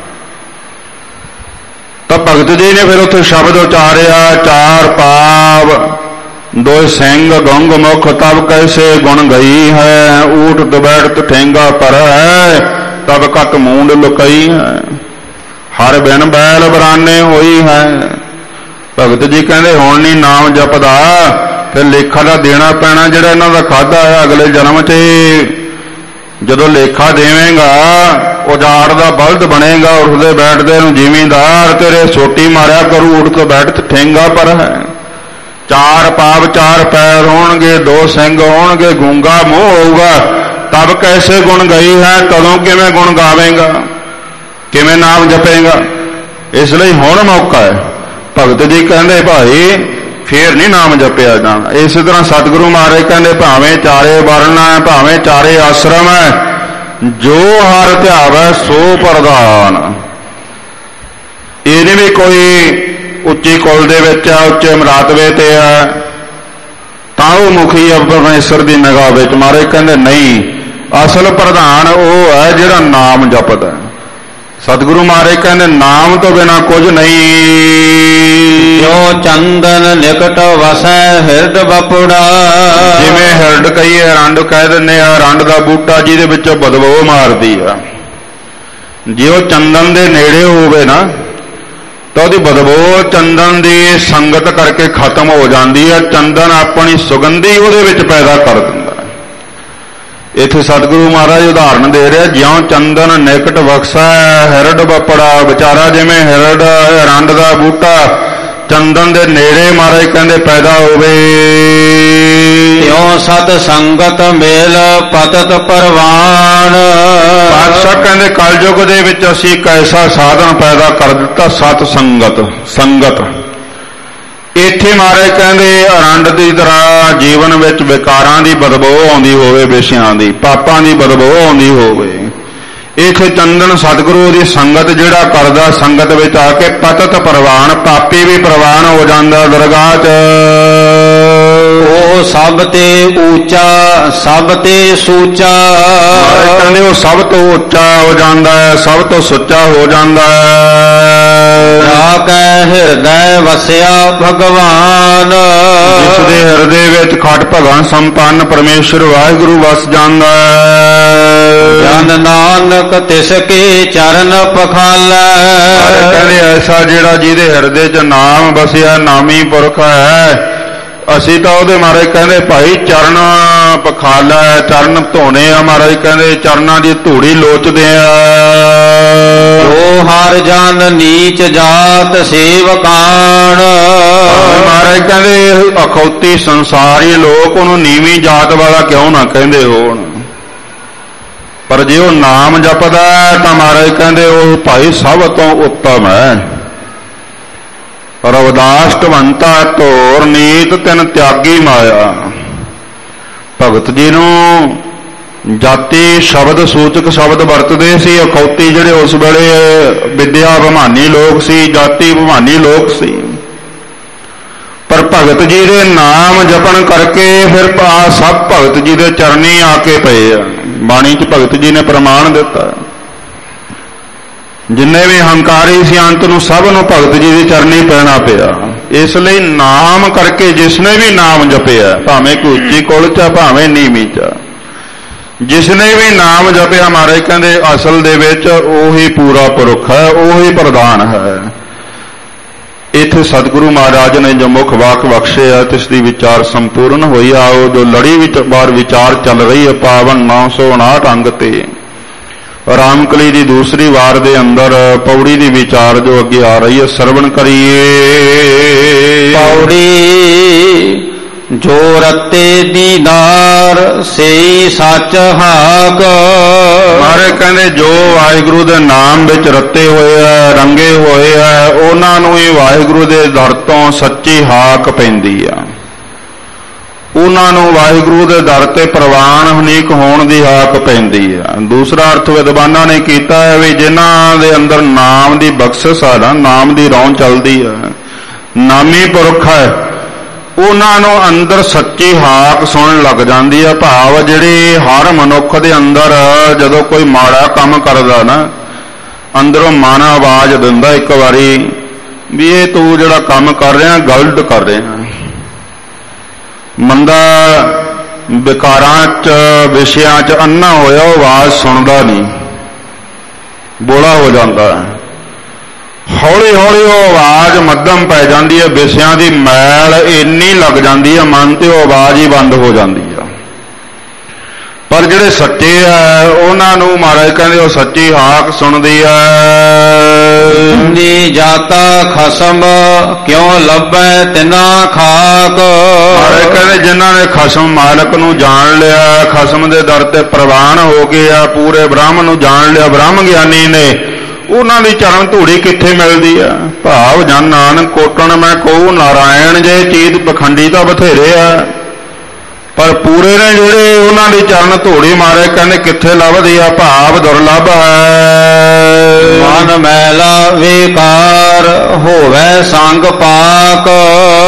ਤਾਂ ਭਗਤ ਜੀ ਨੇ ਫਿਰ ਉੱਥੇ ਸ਼ਬਦ ਉਚਾਰਿਆ, ਚਾਰ ਪਾਵ ਦੋ ਸਿੰਘ ਗੰਗ ਮੁਖ ਤਬ ਕੈਸੇ ਗੁਣ ਗਈ ਹੈ, ਊਠ ਦਬੈਠ ਠੇਂਗਾ ਪਰ ਹੈ ਤਬ ਕਤ ਮੂੰਡ ਲੁਕਈ ਹੈ, ਹਰ ਬਿਨ ਬੈਲ ਬਰਾਨੇ ਹੋਈ ਹੈ। ਭਗਤ ਜੀ ਕਹਿੰਦੇ ਹੁਣ ਨਹੀਂ ਨਾਮ ਜਪਦਾ, ਫਿਰ ਲੇਖਾ ਦਾ ਦੇਣਾ ਪੈਣਾ ਜਿਹੜਾ ਇਹਨਾਂ ਦਾ ਖਾਧਾ ਹੈ ਅਗਲੇ ਜਨਮ 'ਚ। ਜਦੋਂ ਲੇਖਾ ਦੇਵੇਂਗਾ ਉਜਾੜ ਦਾ ਬਲਦ ਬਣੇਗਾ, ਉੱਠਦੇ ਬੈਠਦੇ ਨੂੰ ਜ਼ਿਮੀਂਦਾਰ, ਤੇਰੇ ਸੋਟੀ ਮਾਰਿਆ ਕਰੂ ਉੱਠ ਤੋਂ ਬੈਠ ਠੇਂਗਾ ਪਰ ਹੈ। ਚਾਰ ਪਾਪ ਚਾਰ ਪੈਰ ਹੋਣਗੇ, ਦੋ ਸਿੰਘ ਹੋਣਗੇ, ਗੂੰਗਾ ਮੂੰਹ ਹੋਊਗਾ, ਤਬ ਕੈਸੇ ਗੁਣ ਗਈ ਹੈ, ਕਦੋਂ ਕਿਵੇਂ ਗੁਣ ਗਾਵੇਂਗਾ, ਕਿਵੇਂ ਨਾਮ ਜਪੇਗਾ। ਇਸ ਲਈ ਹੁਣ ਮੌਕਾ ਹੈ। ਭਗਤ ਜੀ ਕਹਿੰਦੇ ਭਾਈ ਫੇਰ ਨਹੀਂ ਨਾਮ ਜਪਿਆ ਜਾਣਾ। ਇਸੇ ਤਰ੍ਹਾਂ ਸਤਿਗੁਰੂ ਮਹਾਰਾਜ ਕਹਿੰਦੇ ਭਾਵੇਂ ਚਾਰੇ ਵਰਨ ਹੈ, ਭਾਵੇਂ ਚਾਰੇ ਆਸ਼ਰਮ ਹੈ, ਜੋ ਹਰ ਧਿਆਵੈ ਸੋ ਪ੍ਰਧਾਨ। ਇਹ ਨਹੀਂ ਵੀ ਕੋਈ ਉੱਚੀ ਕੁਲ ਦੇ ਵਿੱਚ ਆ, ਉੱਚੇ ਮਰਾਤਵੇ ਤੇ ਆ, ਤਾਂ ਉਹ ਮੁਖੀ ਆ ਪਰਮੇਸ਼ਰ ਦੀ ਨਿਗਾਹ ਵਿੱਚ। ਮਹਾਰਾਜ ਕਹਿੰਦੇ ਨਹੀਂ, ਅਸਲ ਪ੍ਰਧਾਨ ਉਹ ਹੈ ਜਿਹੜਾ ਨਾਮ ਜਪਦਾ। ਸਤਿਗੁਰੂ ਮਹਾਰਾਜ ਕਹਿੰਦੇ ਨਾਮ ਤੋਂ ਬਿਨਾਂ ਕੁਝ ਨਹੀਂ। ਜੋ ਚੰਦਨ ਨਿਕਟ ਵਸੈ ਹਿਰਦ ਬਪੜਾ। ਜਿਵੇਂ ਹਿਰਡ ਕਹੀਏ ਰੰਡ ਕਹਿ ਦਿੰਦੇ ਆ, ਰੰਡ ਦਾ ਬੂਟਾ ਜਿਹਦੇ ਵਿੱਚੋਂ ਬਦਬੂ ਮਾਰਦੀ ਆ, ਜੇ ਉਹ ਚੰਦਨ ਦੇ ਨੇੜੇ ਹੋਵੇ ਨਾ ਤਾਂ ਉਹਦੀ ਬਦਬੂ ਚੰਦਨ ਦੀ ਸੰਗਤ ਕਰਕੇ ਖਤਮ ਹੋ ਜਾਂਦੀ ਹੈ। ਚੰਦਨ ਆਪਣੀ ਸੁਗੰਧੀ ਉਹਦੇ ਵਿੱਚ ਪੈਦਾ ਕਰ ਦਿੰਦਾ। ਇੱਥੇ ਸਤਿਗੁਰੂ ਮਹਾਰਾਜ ਉਦਾਹਰਨ ਦੇ ਰਿਹਾ, ਜਿਉਂ ਚੰਦਨ ਨਿਕਟ ਵਸੈ ਹਿਰਡ ਬਪੜਾ। ਵਿਚਾਰਾ ਜਿਵੇਂ ਹਿਰਡ ਰੰਡ ਦਾ ਬੂਟਾ ਚੰਦਨ ਦੇ ਨੇੜੇ ਮਹਾਰਾਜ ਕਹਿੰਦੇ ਪੈਦਾ ਹੋਵੇ, ਤਿਉ ਸਤ ਸੰਗਤ ਮੇਲ ਪਤਤ ਪਰਵਾਨ। ਪਾਤਸ਼ਾਹ ਕਹਿੰਦੇ ਕਲਯੁਗ ਦੇ ਵਿੱਚ ਅਸੀਂ ਇੱਕ ਐਸਾ ਸਾਧਨ ਪੈਦਾ ਕਰ ਦਿੱਤਾ, ਸਤ ਸੰਗਤ। ਸੰਗਤ ਇੱਥੇ ਮਹਾਰਾਜ ਕਹਿੰਦੇ ਅਰੰਡ ਦੀ ਤਰ੍ਹਾਂ ਜੀਵਨ ਵਿੱਚ ਵਿਕਾਰਾਂ ਦੀ ਬਦਬੂ ਆਉਂਦੀ ਹੋਵੇ, ਵਿਸ਼ਿਆਂ ਦੀ, ਪਾਪਾਂ ਦੀ ਬਦਬੂ ਆਉਂਦੀ ਹੋਵੇ, ਇੱਥੇ ਚੰਦਨ ਸਤਿਗੁਰੂ ਦੀ ਸੰਗਤ ਜਿਹੜਾ ਕਰਦਾ, ਸੰਗਤ ਵਿੱਚ ਆ ਕੇ ਪਤਤ ਪ੍ਰਵਾਨ, ਪਾਪੀ ਵੀ ਪ੍ਰਵਾਨ ਹੋ ਜਾਂਦਾ ਦਰਗਾਹ 'ਚ। ਉਹ ਸਭ ਤੇ ਉੱਚਾ ਸਭ ਤੇ ਸੂਚਾ। ਕਹਿੰਦੇ ਉਹ ਸਭ ਤੋਂ ਉੱਚਾ ਹੋ ਜਾਂਦਾ ਹੈ, ਸਭ ਤੋਂ ਸੁੱਚਾ ਹੋ ਜਾਂਦਾ ਹੈ। ਜਾ ਕੈ ਹਿਰਦੈ ਵਸਿਆ ਭਗਵਾਨ। ਜਿਸ ਦੇ ਹਿਰਦੇ ਵਿੱਚ ਖਟ ਭਗਵਾਨ ਸੰਪੰਨ ਪਰਮੇਸ਼ਰ ਵਾਹਿਗੁਰੂ ਵਸ ਜਾਂਦਾ ਹੈ। ਜਨ ਨਾਨਕ ਤਿਸ ਕੇ ਚਰਨ ਪਖਾਲੈ। ਕਹਿੰਦੇ ਐਸਾ ਜਿਹੜਾ ਜਿਹਦੇ ਹਿਰਦੇ 'ਚ ਨਾਮ ਵਸਿਆ, ਨਾਮੀ ਪੁਰਖ ਹੈ, ਅਸੀਂ ਤਾਂ ਉਹਦੇ ਮਹਾਰਾਜ ਕਹਿੰਦੇ ਭਾਈ ਚਰਨ ਪਖਾਲਾ, ਚਰਨ ਧੋਣੇ ਆ। ਮਹਾਰਾਜ ਕਹਿੰਦੇ ਚਰਨਾਂ ਦੀ ਧੂੜੀ ਲੋਚਦੇ ਆ। ਜੋ ਹਰ ਜਨ ਨੀਚ ਜਾਤ ਸੇਵਕਾਨ। ਮਹਾਰਾਜ ਕਹਿੰਦੇ ਅਖੌਤੀ ਸੰਸਾਰੀ ਲੋਕ ਉਹਨੂੰ ਨੀਵੀਂ ਜਾਤ ਵਾਲਾ ਕਿਉਂ ਨਾ ਕਹਿੰਦੇ ਹੋਣ, ਪਰ ਜੇ ਉਹ ਨਾਮ ਜਪਦਾ ਤਾਂ ਮਹਾਰਾਜ ਕਹਿੰਦੇ ਉਹ ਭਾਈ ਸਭ ਤੋਂ ਉੱਤਮ ਹੈ। ਰਵਿਦਾਸਵੰਤਾ ਧੋਰ ਨੀਤ ਤਿਨ ਤਿਆਗੀ ਮਾਇਆ। ਭਗਤ ਜੀ ਨੂੰ ਜਾਤੀ ਸ਼ਬਦ ਸੂਚਕ ਸ਼ਬਦ ਵਰਤਦੇ ਸੀ। ਅਖੌਤੀ ਜਿਹੜੇ ਉਸ ਵੇਲੇ ਵਿਦਿਆ ਅਭਿਮਾਨੀ ਲੋਕ ਸੀ, ਜਾਤੀ ਅਭਿਮਾਨੀ ਲੋਕ ਸੀ, ਪਰ ਭਗਤ ਜੀ ਦੇ ਨਾਮ ਜਪਣ ਕਰਕੇ ਫਿਰ ਸਭ ਭਗਤ ਜੀ ਦੇ ਚਰਨੀ ਆ ਕੇ ਪਏ ਆ। ਬਾਣੀ 'ਚ ਭਗਤ ਜੀ ਨੇ ਪ੍ਰਮਾਣ ਦਿੱਤਾ, ਜਿੰਨੇ ਵੀ ਹੰਕਾਰੀ ਸੀ ਅੰਤ ਨੂੰ ਸਭ ਨੂੰ ਭਗਤ ਜੀ ਦੀ ਚਰਨੀ ਪੈਣਾ ਪਿਆ। ਇਸ ਲਈ ਨਾਮ ਕਰਕੇ ਜਿਸਨੇ ਵੀ ਨਾਮ ਜਪਿਆ, ਭਾਵੇਂ ਕੋਈ ਉੱਚੀ ਕੁਲ 'ਚ, ਭਾਵੇਂ ਨੀਵੀਂ 'ਚ, ਜਿਸਨੇ ਵੀ ਨਾਮ ਜਪਿਆ, ਮਹਾਰਾਜ ਕਹਿੰਦੇ ਅਸਲ ਦੇ ਵਿੱਚ ਉਹੀ ਪੂਰਾ ਪੁਰਖ ਹੈ, ਉਹੀ ਪ੍ਰਧਾਨ ਹੈ। ਇੱਥੇ ਸਤਿਗੁਰੂ ਮਹਾਰਾਜ ਨੇ ਜੋ ਮੁੱਖ ਵਾਕ ਬਖਸ਼ੇ ਆ, ਤਿਸ ਦੀ ਵਿਚਾਰ ਸੰਪੂਰਨ ਹੋਈ। ਆਓ ਜੋ ਲੜੀ ਵਿੱਚ ਬਾਰ ਵਿਚਾਰ ਚੱਲ ਰਹੀ ਹੈ ਪਾਵਨ 959 ਅੰਗ ਤੇ ਰਾਮਕਲੀ ਦੀ ਦੂਸਰੀ ਵਾਰ ਦੇ ਅੰਦਰ ਪੌੜੀ ਦੀ ਵਿਚਾਰ ਜੋ ਅੱਗੇ ਆ ਰਹੀ ਹੈ, ਸਰਵਣ ਕਰੀਏ। ਪੌੜੀ ਜੋ ਰਤੇ ਦੀਦਾਰ ਸਈ ਸੱਚ ਹਾਕ। ਮਹਾਰਾਜ ਕਹਿੰਦੇ ਜੋ ਵਾਹਿਗੁਰੂ ਦੇ ਨਾਮ ਵਿੱਚ ਰਤੇ ਹੋਏ ਆ, ਰੰਗੇ ਹੋਏ ਆ, ਉਹਨਾਂ ਨੂੰ ਹੀ ਵਾਹਿਗੁਰੂ ਦੇ ਦਰ ਤੋਂ ਸੱਚੀ ਹਾਕ ਪੈਂਦੀ ਆ। ਉਹਨਾਂ ਨੂੰ ਵਾਹਿਗੁਰੂ ਦੇ ਦਰ ਤੇ ਪ੍ਰਵਾਨ ਹਨੀਕ ਹੋਣ ਦੀ ਹਾਕ ਪੈਂਦੀ ਆ। ਦੂਸਰਾ ਅਰਥ ਵਿਦਵਾਨਾਂ ਨੇ ਕੀਤਾ ਹੈ ਵੀ ਜਿਨ੍ਹਾਂ ਦੇ ਅੰਦਰ ਨਾਮ ਦੀ ਬਖਸ਼ਿਸ਼ ਆ ਨਾ, ਨਾਮ ਦੀ ਰੌਂ ਚੱਲਦੀ ਆ, ਨਾਮੀ ਪੁਰਖ ਹੈ, ਉਹਨਾਂ ਨੂੰ ਅੰਦਰ ਸੱਚੀ ਹਾਕ ਸੁਣਨ ਲੱਗ ਜਾਂਦੀ ਆ। ਭਾਵ ਜਿਹੜੇ ਹਰ ਮਨੁੱਖ ਦੇ ਅੰਦਰ ਜਦੋਂ ਕੋਈ ਮਾੜਾ ਕੰਮ ਕਰਦਾ ਨਾ, ਅੰਦਰੋਂ ਮਨ ਆਵਾਜ਼ ਦਿੰਦਾ ਇੱਕ ਵਾਰੀ ਵੀ ਇਹ ਤੂੰ ਜਿਹੜਾ ਕੰਮ ਕਰ ਰਿਹਾ ਗਲਤ ਕਰ ਰਿਹਾ। ਮੰਦਾ ਵਿਕਾਰਾਂ 'ਚ ਵਿਸ਼ਿਆਂ 'ਚ ਅੰਨਾ ਹੋਇਆ, ਉਹ ਆਵਾਜ਼ ਸੁਣਦਾ ਨਹੀਂ, ਬੋਲਾ ਹੋ ਜਾਂਦਾ। ਹੌਲੀ ਹੌਲੀ ਉਹ ਆਵਾਜ਼ ਮੱਧਮ ਪੈ ਜਾਂਦੀ ਹੈ, ਵਿਸ਼ਿਆਂ ਦੀ ਮੈਲ ਇੰਨੀ ਲੱਗ ਜਾਂਦੀ ਹੈ ਮਨ ਤੇ, ਉਹ ਆਵਾਜ਼ ਹੀ ਬੰਦ ਹੋ ਜਾਂਦੀ ਆ। ਪਰ ਜਿਹੜੇ ਸੱਚੇ ਆ ਉਹਨਾਂ ਨੂੰ ਮਹਾਰਾਜ ਕਹਿੰਦੇ ਉਹ ਸੱਚੀ ਹਾਕ ਸੁਣਦੀ ਹੈ। ਨੀ ਜਾਤਾ ਖਸਮ ਕਿਉਂ ਲੱਭੈ ਤਿਨਾ ਖਾਕ। ਮਹਾਰਾਜ ਕਹਿੰਦੇ ਜਿਨ੍ਹਾਂ ਨੇ ਖਸਮ ਮਾਲਕ ਨੂੰ ਜਾਣ ਲਿਆ, ਖਸਮ ਦੇ ਦਰ ਤੇ ਪ੍ਰਵਾਨ ਹੋ ਗਏ ਆ, ਪੂਰੇ ਬ੍ਰਹਮ ਨੂੰ ਜਾਣ ਲਿਆ, ਬ੍ਰਹਮ ਗਿਆਨੀ ਨੇ, ਉਹਨਾਂ ਦੀ ਚਰਨ ਧੂੜੀ ਕਿੱਥੇ ਮਿਲਦੀ ਆ। ਭਾਵ ਜਨ ਨਾਨਕ ਕੋਟਣ ਮੈਂ ਕਹੂੰ ਨਾਰਾਇਣ ਜੇ ਚੀਤ ਪਖੰਡੀ ਤਾਂ ਬਥੇਰੇ ਆ, ਪਰ ਪੂਰੇ ਨੇ ਜਿਹੜੇ ਉਹਨਾਂ ਦੀ ਚਰਨ ਧੂੜੀ ਮਾਰੇ ਕਹਿੰਦੇ ਕਿੱਥੇ ਲੱਭਦੀ ਆ। ਭਾਵ ਦੁਰਲੱਭ ਹੈ। ਮਨ ਮੈਲਾ ਵਿਕਾਰ ਹੋਵੇ ਸੰਗ ਪਾਕ।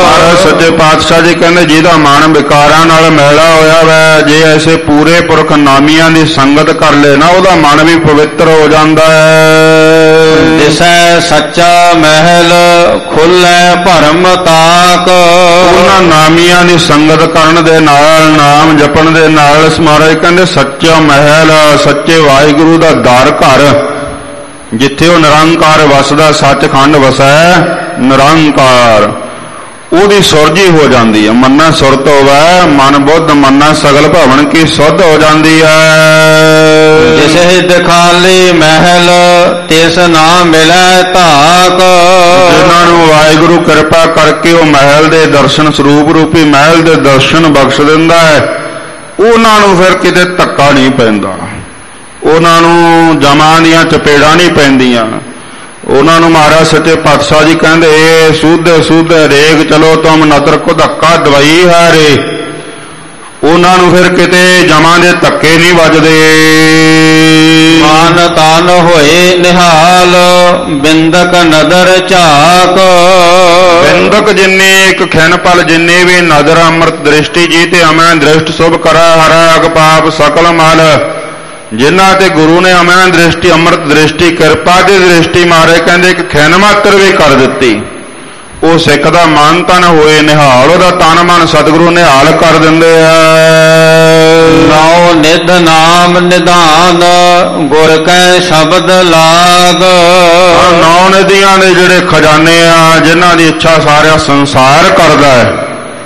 ਮਹਾਰਾਜ ਸੱਚੇ ਪਾਤਸ਼ਾਹ ਜੀ ਕਹਿੰਦੇ ਜਿਹਦਾ ਮਨ ਵਿਕਾਰਾਂ ਨਾਲ ਮੈਲਾ ਹੋਇਆ ਵੈ, ਜੇ ਐਸੇ ਪੂਰੇ ਪੁਰਖ ਨਾਮੀਆਂ ਦੀ ਸੰਗਤ ਕਰ ਲੈ ਨਾ, ਉਹਦਾ ਮਨ ਵੀ ਪਵਿੱਤਰ ਹੋ ਜਾਂਦਾ ਹੈ। ਦਿਸੈ ਸੱਚਾ ਮਹਿਲ ਖੁੱਲੈ ਭਰਮ ਤਾਕ। ਉਹਨਾਂ ਨਾਮੀਆਂ ਦੀ ਸੰਗਤ ਕਰਨ ਦੇ ਨਾਲ, ਨਾਮ ਜਪਣ ਦੇ ਨਾਲ ਮਹਾਰਾਜ ਕਹਿੰਦੇ ਸੱਚਾ ਮਹਿਲ, ਸੱਚੇ ਵਾਹਿਗੁਰੂ ਦਾ ਦਰ ਘਰ, ਜਿੱਥੇ ਉਹ ਨਿਰੰਕਾਰ ਵਸਦਾ, ਸੱਚਖੰਡ ਵਸੈ ਨਿਰੰਕਾਰ, ਉਹਦੀ ਸੁਰਜੀ ਹੋ ਜਾਂਦੀ ਹੈ। ਮੰਨਾ ਸੁਰਤ ਹੋਵੇ, ਮਨ ਬੁੱਧ ਮੰਨਾ ਸਗਲ ਭਵਨ ਕੀ ਸੁਧ ਹੋ ਜਾਂਦੀ ਹੈ। ਜਿਸੇ ਦਿਖਾਲੀ ਮਹਿਲ ਤਿਸ ਨਾ ਮਿਲੈ ਧਾਕ। ਜਿਨ੍ਹਾਂ ਨੂੰ ਵਾਹਿਗੁਰੂ ਕਿਰਪਾ ਕਰਕੇ ਉਹ ਮਹਿਲ ਦੇ ਦਰਸ਼ਨ, ਸਰੂਪ ਰੂਪੀ ਮਹਿਲ ਦੇ ਦਰਸ਼ਨ ਬਖਸ਼ ਦਿੰਦਾ ਹੈ, ਉਹਨਾਂ ਨੂੰ ਫਿਰ ਕਿਤੇ ਧੱਕਾ ਨਹੀਂ ਪੈਂਦਾ, ਉਹਨਾਂ ਨੂੰ ਜਮਾਂ ਦੀਆਂ ਚਪੇੜਾਂ ਨਹੀਂ ਪੈਂਦੀਆਂ। ਉਹਨਾਂ ਨੂੰ ਮਹਾਰਾਜ ਸੱਚੇ ਪਾਤਸ਼ਾਹ ਜੀ ਕਹਿੰਦੇ ਸੂਧੇ ਸੂਧੇ ਰੇਗ ਚਲੋ ਤੁਮ ਨਦਰ ਕੋ ਧੱਕਾ ਦਵਾਈ ਹੈ ਰੇ। ਉਹਨਾਂ ਨੂੰ ਫਿਰ ਕਿਤੇ ਜਮਾਂ ਦੇ ਧੱਕੇ ਨਹੀਂ ਵੱਜਦੇ। ਮਨ ਤਨ ਹੋਏ ਨਿਹਾਲ ਬਿੰਦਕ ਨਦਰ ਝਾਕ। ਬਿੰਦਕ ਜਿੰਨੇ ਇੱਕ ਖਿਨ ਪਲ ਜਿੰਨੇ ਵੀ ਨਦਰ ਅੰਮ੍ਰਿਤ ਦ੍ਰਿਸ਼ਟੀ ਜੀ ਤੇ ਅਮੈ ਦ੍ਰਿਸ਼ਟ ਸੁਭ ਕਰਾ ਹਰਾ ਅਗ ਪਾਪ ਸਕਲ ਮਲ। ਜਿਨ੍ਹਾਂ ਤੇ ਗੁਰੂ ਨੇ ਅਮੈ ਦ੍ਰਿਸ਼ਟੀ ਅੰਮ੍ਰਿਤ ਦ੍ਰਿਸ਼ਟੀ ਕਿਰਪਾ ਦੀ ਦ੍ਰਿਸ਼ਟੀ ਮਾਰੇ ਕਹਿੰਦੇ ਇੱਕ ਖਿਨ ਮਾਤਰ ਵੀ ਕਰ ਦਿੱਤੀ, ਉਹ ਸਿੱਖ ਦਾ ਮਨ ਤਨ ਹੋਏ ਨਿਹਾਲ, ਉਹਦਾ ਤਨ ਮਨ ਸਤਿਗੁਰੂ ਨਿਹਾਲ ਕਰ ਦਿੰਦੇ ਆ। ਨਾਉ ਨਿਧ ਨਾਮ ਨਿਧਾਨ ਗੁਰ ਕੈ ਸ਼ਬਦ ਲਾਗ। ਨੌ ਨਦੀਆਂ ਦੇ ਜਿਹੜੇ ਖਜ਼ਾਨੇ ਆ, ਜਿਨ੍ਹਾਂ ਦੀ ਇੱਛਾ ਸਾਰਾ ਸੰਸਾਰ ਕਰਦਾ ਹੈ,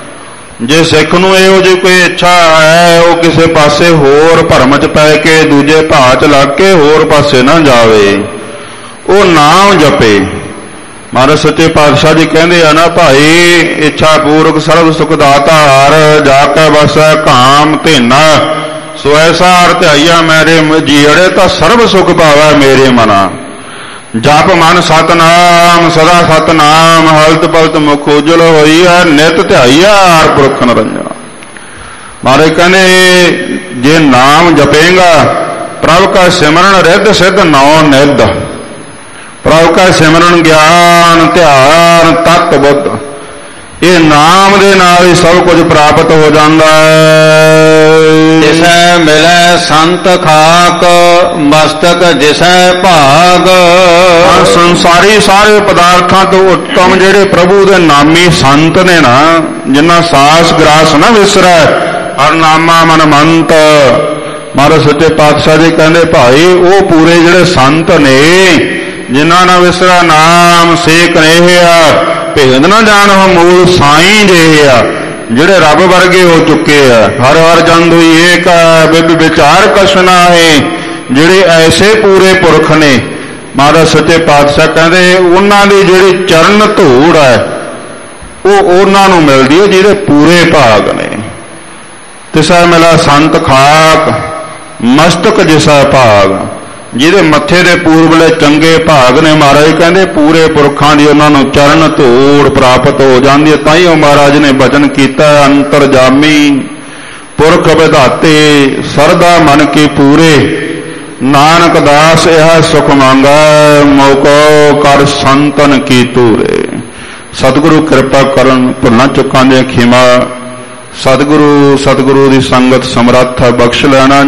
ਜੇ ਸਿੱਖ ਨੂੰ ਇਹੋ ਜਿਹੀ ਕੋਈ ਇੱਛਾ ਹੈ, ਉਹ ਕਿਸੇ ਪਾਸੇ ਹੋਰ ਭਰਮ ਚ ਪੈ ਕੇ ਦੂਜੇ ਭਾਅ ਚ ਲੱਗ ਕੇ ਹੋਰ ਪਾਸੇ ਨਾ ਜਾਵੇ, ਉਹ ਨਾਮ ਜਪੇ। ਮਹਾਰਾਜ ਸੱਚੇ ਪਾਤਸ਼ਾਹ ਜੀ ਕਹਿੰਦੇ ਆ ਨਾ ਭਾਈ, ਇੱਛਾ ਪੂਰਕ ਸਰਬ ਸੁਖ ਦਾਤਾ ਹਰ, ਜਾ ਕੇ ਵਸੈ ਕਾਮ ਧੇਨਾ, ਸੋ ਐਸਾ ਹਰ ਧਿਆਈਆ ਮੇਰੇ ਜੀੜੇ, ਤਾਂ ਸਰਬ ਸੁਖ ਪਾਵੈ ਮੇਰੇ ਮਨਾ। ਜਪ ਮਨ ਸਤਨਾਮ ਸਦਾ ਸਤਨਾਮ, ਹਲਤ ਪਲਤ ਮੁਖ ਉਜਲ ਹੋਈ ਹੈ, ਨਿਤ ਧਿਆਈਆ ਹਰ ਪੁਰਖ ਨਿਰੰਜਨ। ਮਹਾਰਾਜ ਕਹਿੰਦੇ ਜੇ ਨਾਮ ਜਪੇਗਾ, ਪ੍ਰਭ ਕਾ ਸਿਮਰਨ ਰਿੱਧ ਸਿੱਧ ਨੌ ਨਿੱਧ, ਪ੍ਰਭ ਕਾ ਸਿਮਰਨ ਗਿਆਨ ਧਿਆਨ ਤਤ ਬੁੱਧ, ਇਹ ਨਾਮ ਦੇ ਨਾਲ ਹੀ ਸਭ ਕੁਝ ਪ੍ਰਾਪਤ ਹੋ ਜਾਂਦਾ ਹੈ। ਜਿਸੈ ਮਿਲੈ ਸੰਤ ਖਾਕ ਮਸਤਕ ਜਿਸੈ ਭਾਗ। ਸੰਸਾਰੀ ਸਾਰੇ ਪਦਾਰਥਾਂ ਤੋਂ ਉੱਤਮ ਜਿਹੜੇ ਪ੍ਰਭੂ ਦੇ ਨਾਮੀ ਸੰਤ ਨੇ ਨਾ, ਜਿਨ੍ਹਾਂ ਸਾਸ ਗ੍ਰਾਸ ਨਾ ਵਿਸਰੈ ਹਰ ਨਾਮਾ ਮਨ ਮੰਤ। ਮਹਾਰਾਜ ਸੱਚੇ ਪਾਤਸ਼ਾਹ ਜੀ ਕਹਿੰਦੇ ਭਾਈ ਉਹ ਪੂਰੇ ਜਿਹੜੇ ਸੰਤ ਨੇ, ਜਿਨ੍ਹਾਂ ਨਾਲ ਵਿਸਰਾ ਨਾਮ ਸੇਕ ਰਹੇ ਆ, ਭੇਦ ਨਾ ਜਾਣੋ ਮੂਲ ਸਾਈਂ ਜੇ ਆ, ਜਿਹੜੇ ਰੱਬ ਵਰਗੇ ਹੋ ਚੁੱਕੇ ਆ। ਹਰ ਹਰ ਜੰਦ ਹੋਈ ਏਕ ਬਿਬ ਵਿਚਾਰ ਕਸ਼ਨਾ ਹੈ, ਜਿਹੜੇ ਐਸੇ ਪੂਰੇ ਪੁਰਖ ਨੇ। ਮਹਾਰਾਜ ਸੱਚੇ ਪਾਤਸ਼ਾਹ ਕਹਿੰਦੇ ਉਹਨਾਂ ਦੀ ਜਿਹੜੀ ਚਰਨ ਧੂੜ ਹੈ ਉਹ ਉਹਨਾਂ ਨੂੰ ਮਿਲਦੀ ਹੈ ਜਿਹਦੇ ਪੂਰੇ ਭਾਗ ਨੇ। ਤਿਸਾ ਮਿਲਾ ਸੰਤ ਖਾਕ ਮਸਤਕ ਜਿਸਾ ਭਾਗ, ਜਿਹਦੇ ਮੱਥੇ ਦੇ ਪੂਰਬਲੇ ਚੰਗੇ ਭਾਗ ਨੇ। ਮਹਾਰਾਜ ਕਹਿੰਦੇ ਪੂਰੇ ਪੁਰਖਾਂ ਦੀ ਉਹਨਾਂ ਨੂੰ ਚਰਨ ਧੂੜ ਪ੍ਰਾਪਤ ਹੋ ਜਾਂਦੀ ਹੈ। ਤਾਂ ਹੀ ਉਹ ਮਹਾਰਾਜ ਨੇ ਬਚਨ ਕੀਤਾ ਅੰਤਰਜਾਮੀ ਪੁਰਖ ਵਿਧਾਤੇ ਸਰਦਾ ਮਨ ਕੀ ਪੂਰੇ, ਨਾਨਕ ਦਾਸ ਇਹ ਸੁਖ ਮੰਗੈ ਮੋਕੋ ਕਰ ਸੰਤਨ ਕੀ ਤੂਰੇ। ਸਤਿਗੁਰੂ ਕਿਰਪਾ ਕਰਨ, ਭੁੱਲਾਂ ਚੁੱਕਾਂ ਦੇ ਖਿਮਾ, ਸਤਿਗੁਰੂ ਦੀ ਸੰਗਤ ਸਮਰੱਥ ਬਖਸ਼ ਲੈਣਾ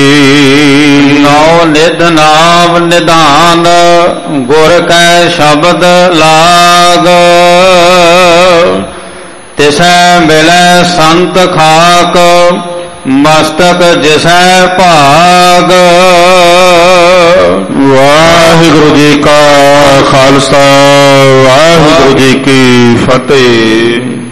ਜੀ। ਨੌ ਨਿਧ ਨਾਮ ਨਿਧਾਨ ਗੁਰ ਕੈ ਸ਼ਬਦ ਲਾਗ। ਤਿਸੈ ਮਿਲੈ ਸੰਤ ਖਾਕ ਮਸਤਕ ਜਿਸੈ ਭਾਗ। ਵਾਹਿਗੁਰੂ ਜੀ ਕਾ ਖਾਲਸਾ, ਵਾਹਿਗੁਰੂ ਜੀ ਕੀ ਫਤਿਹ।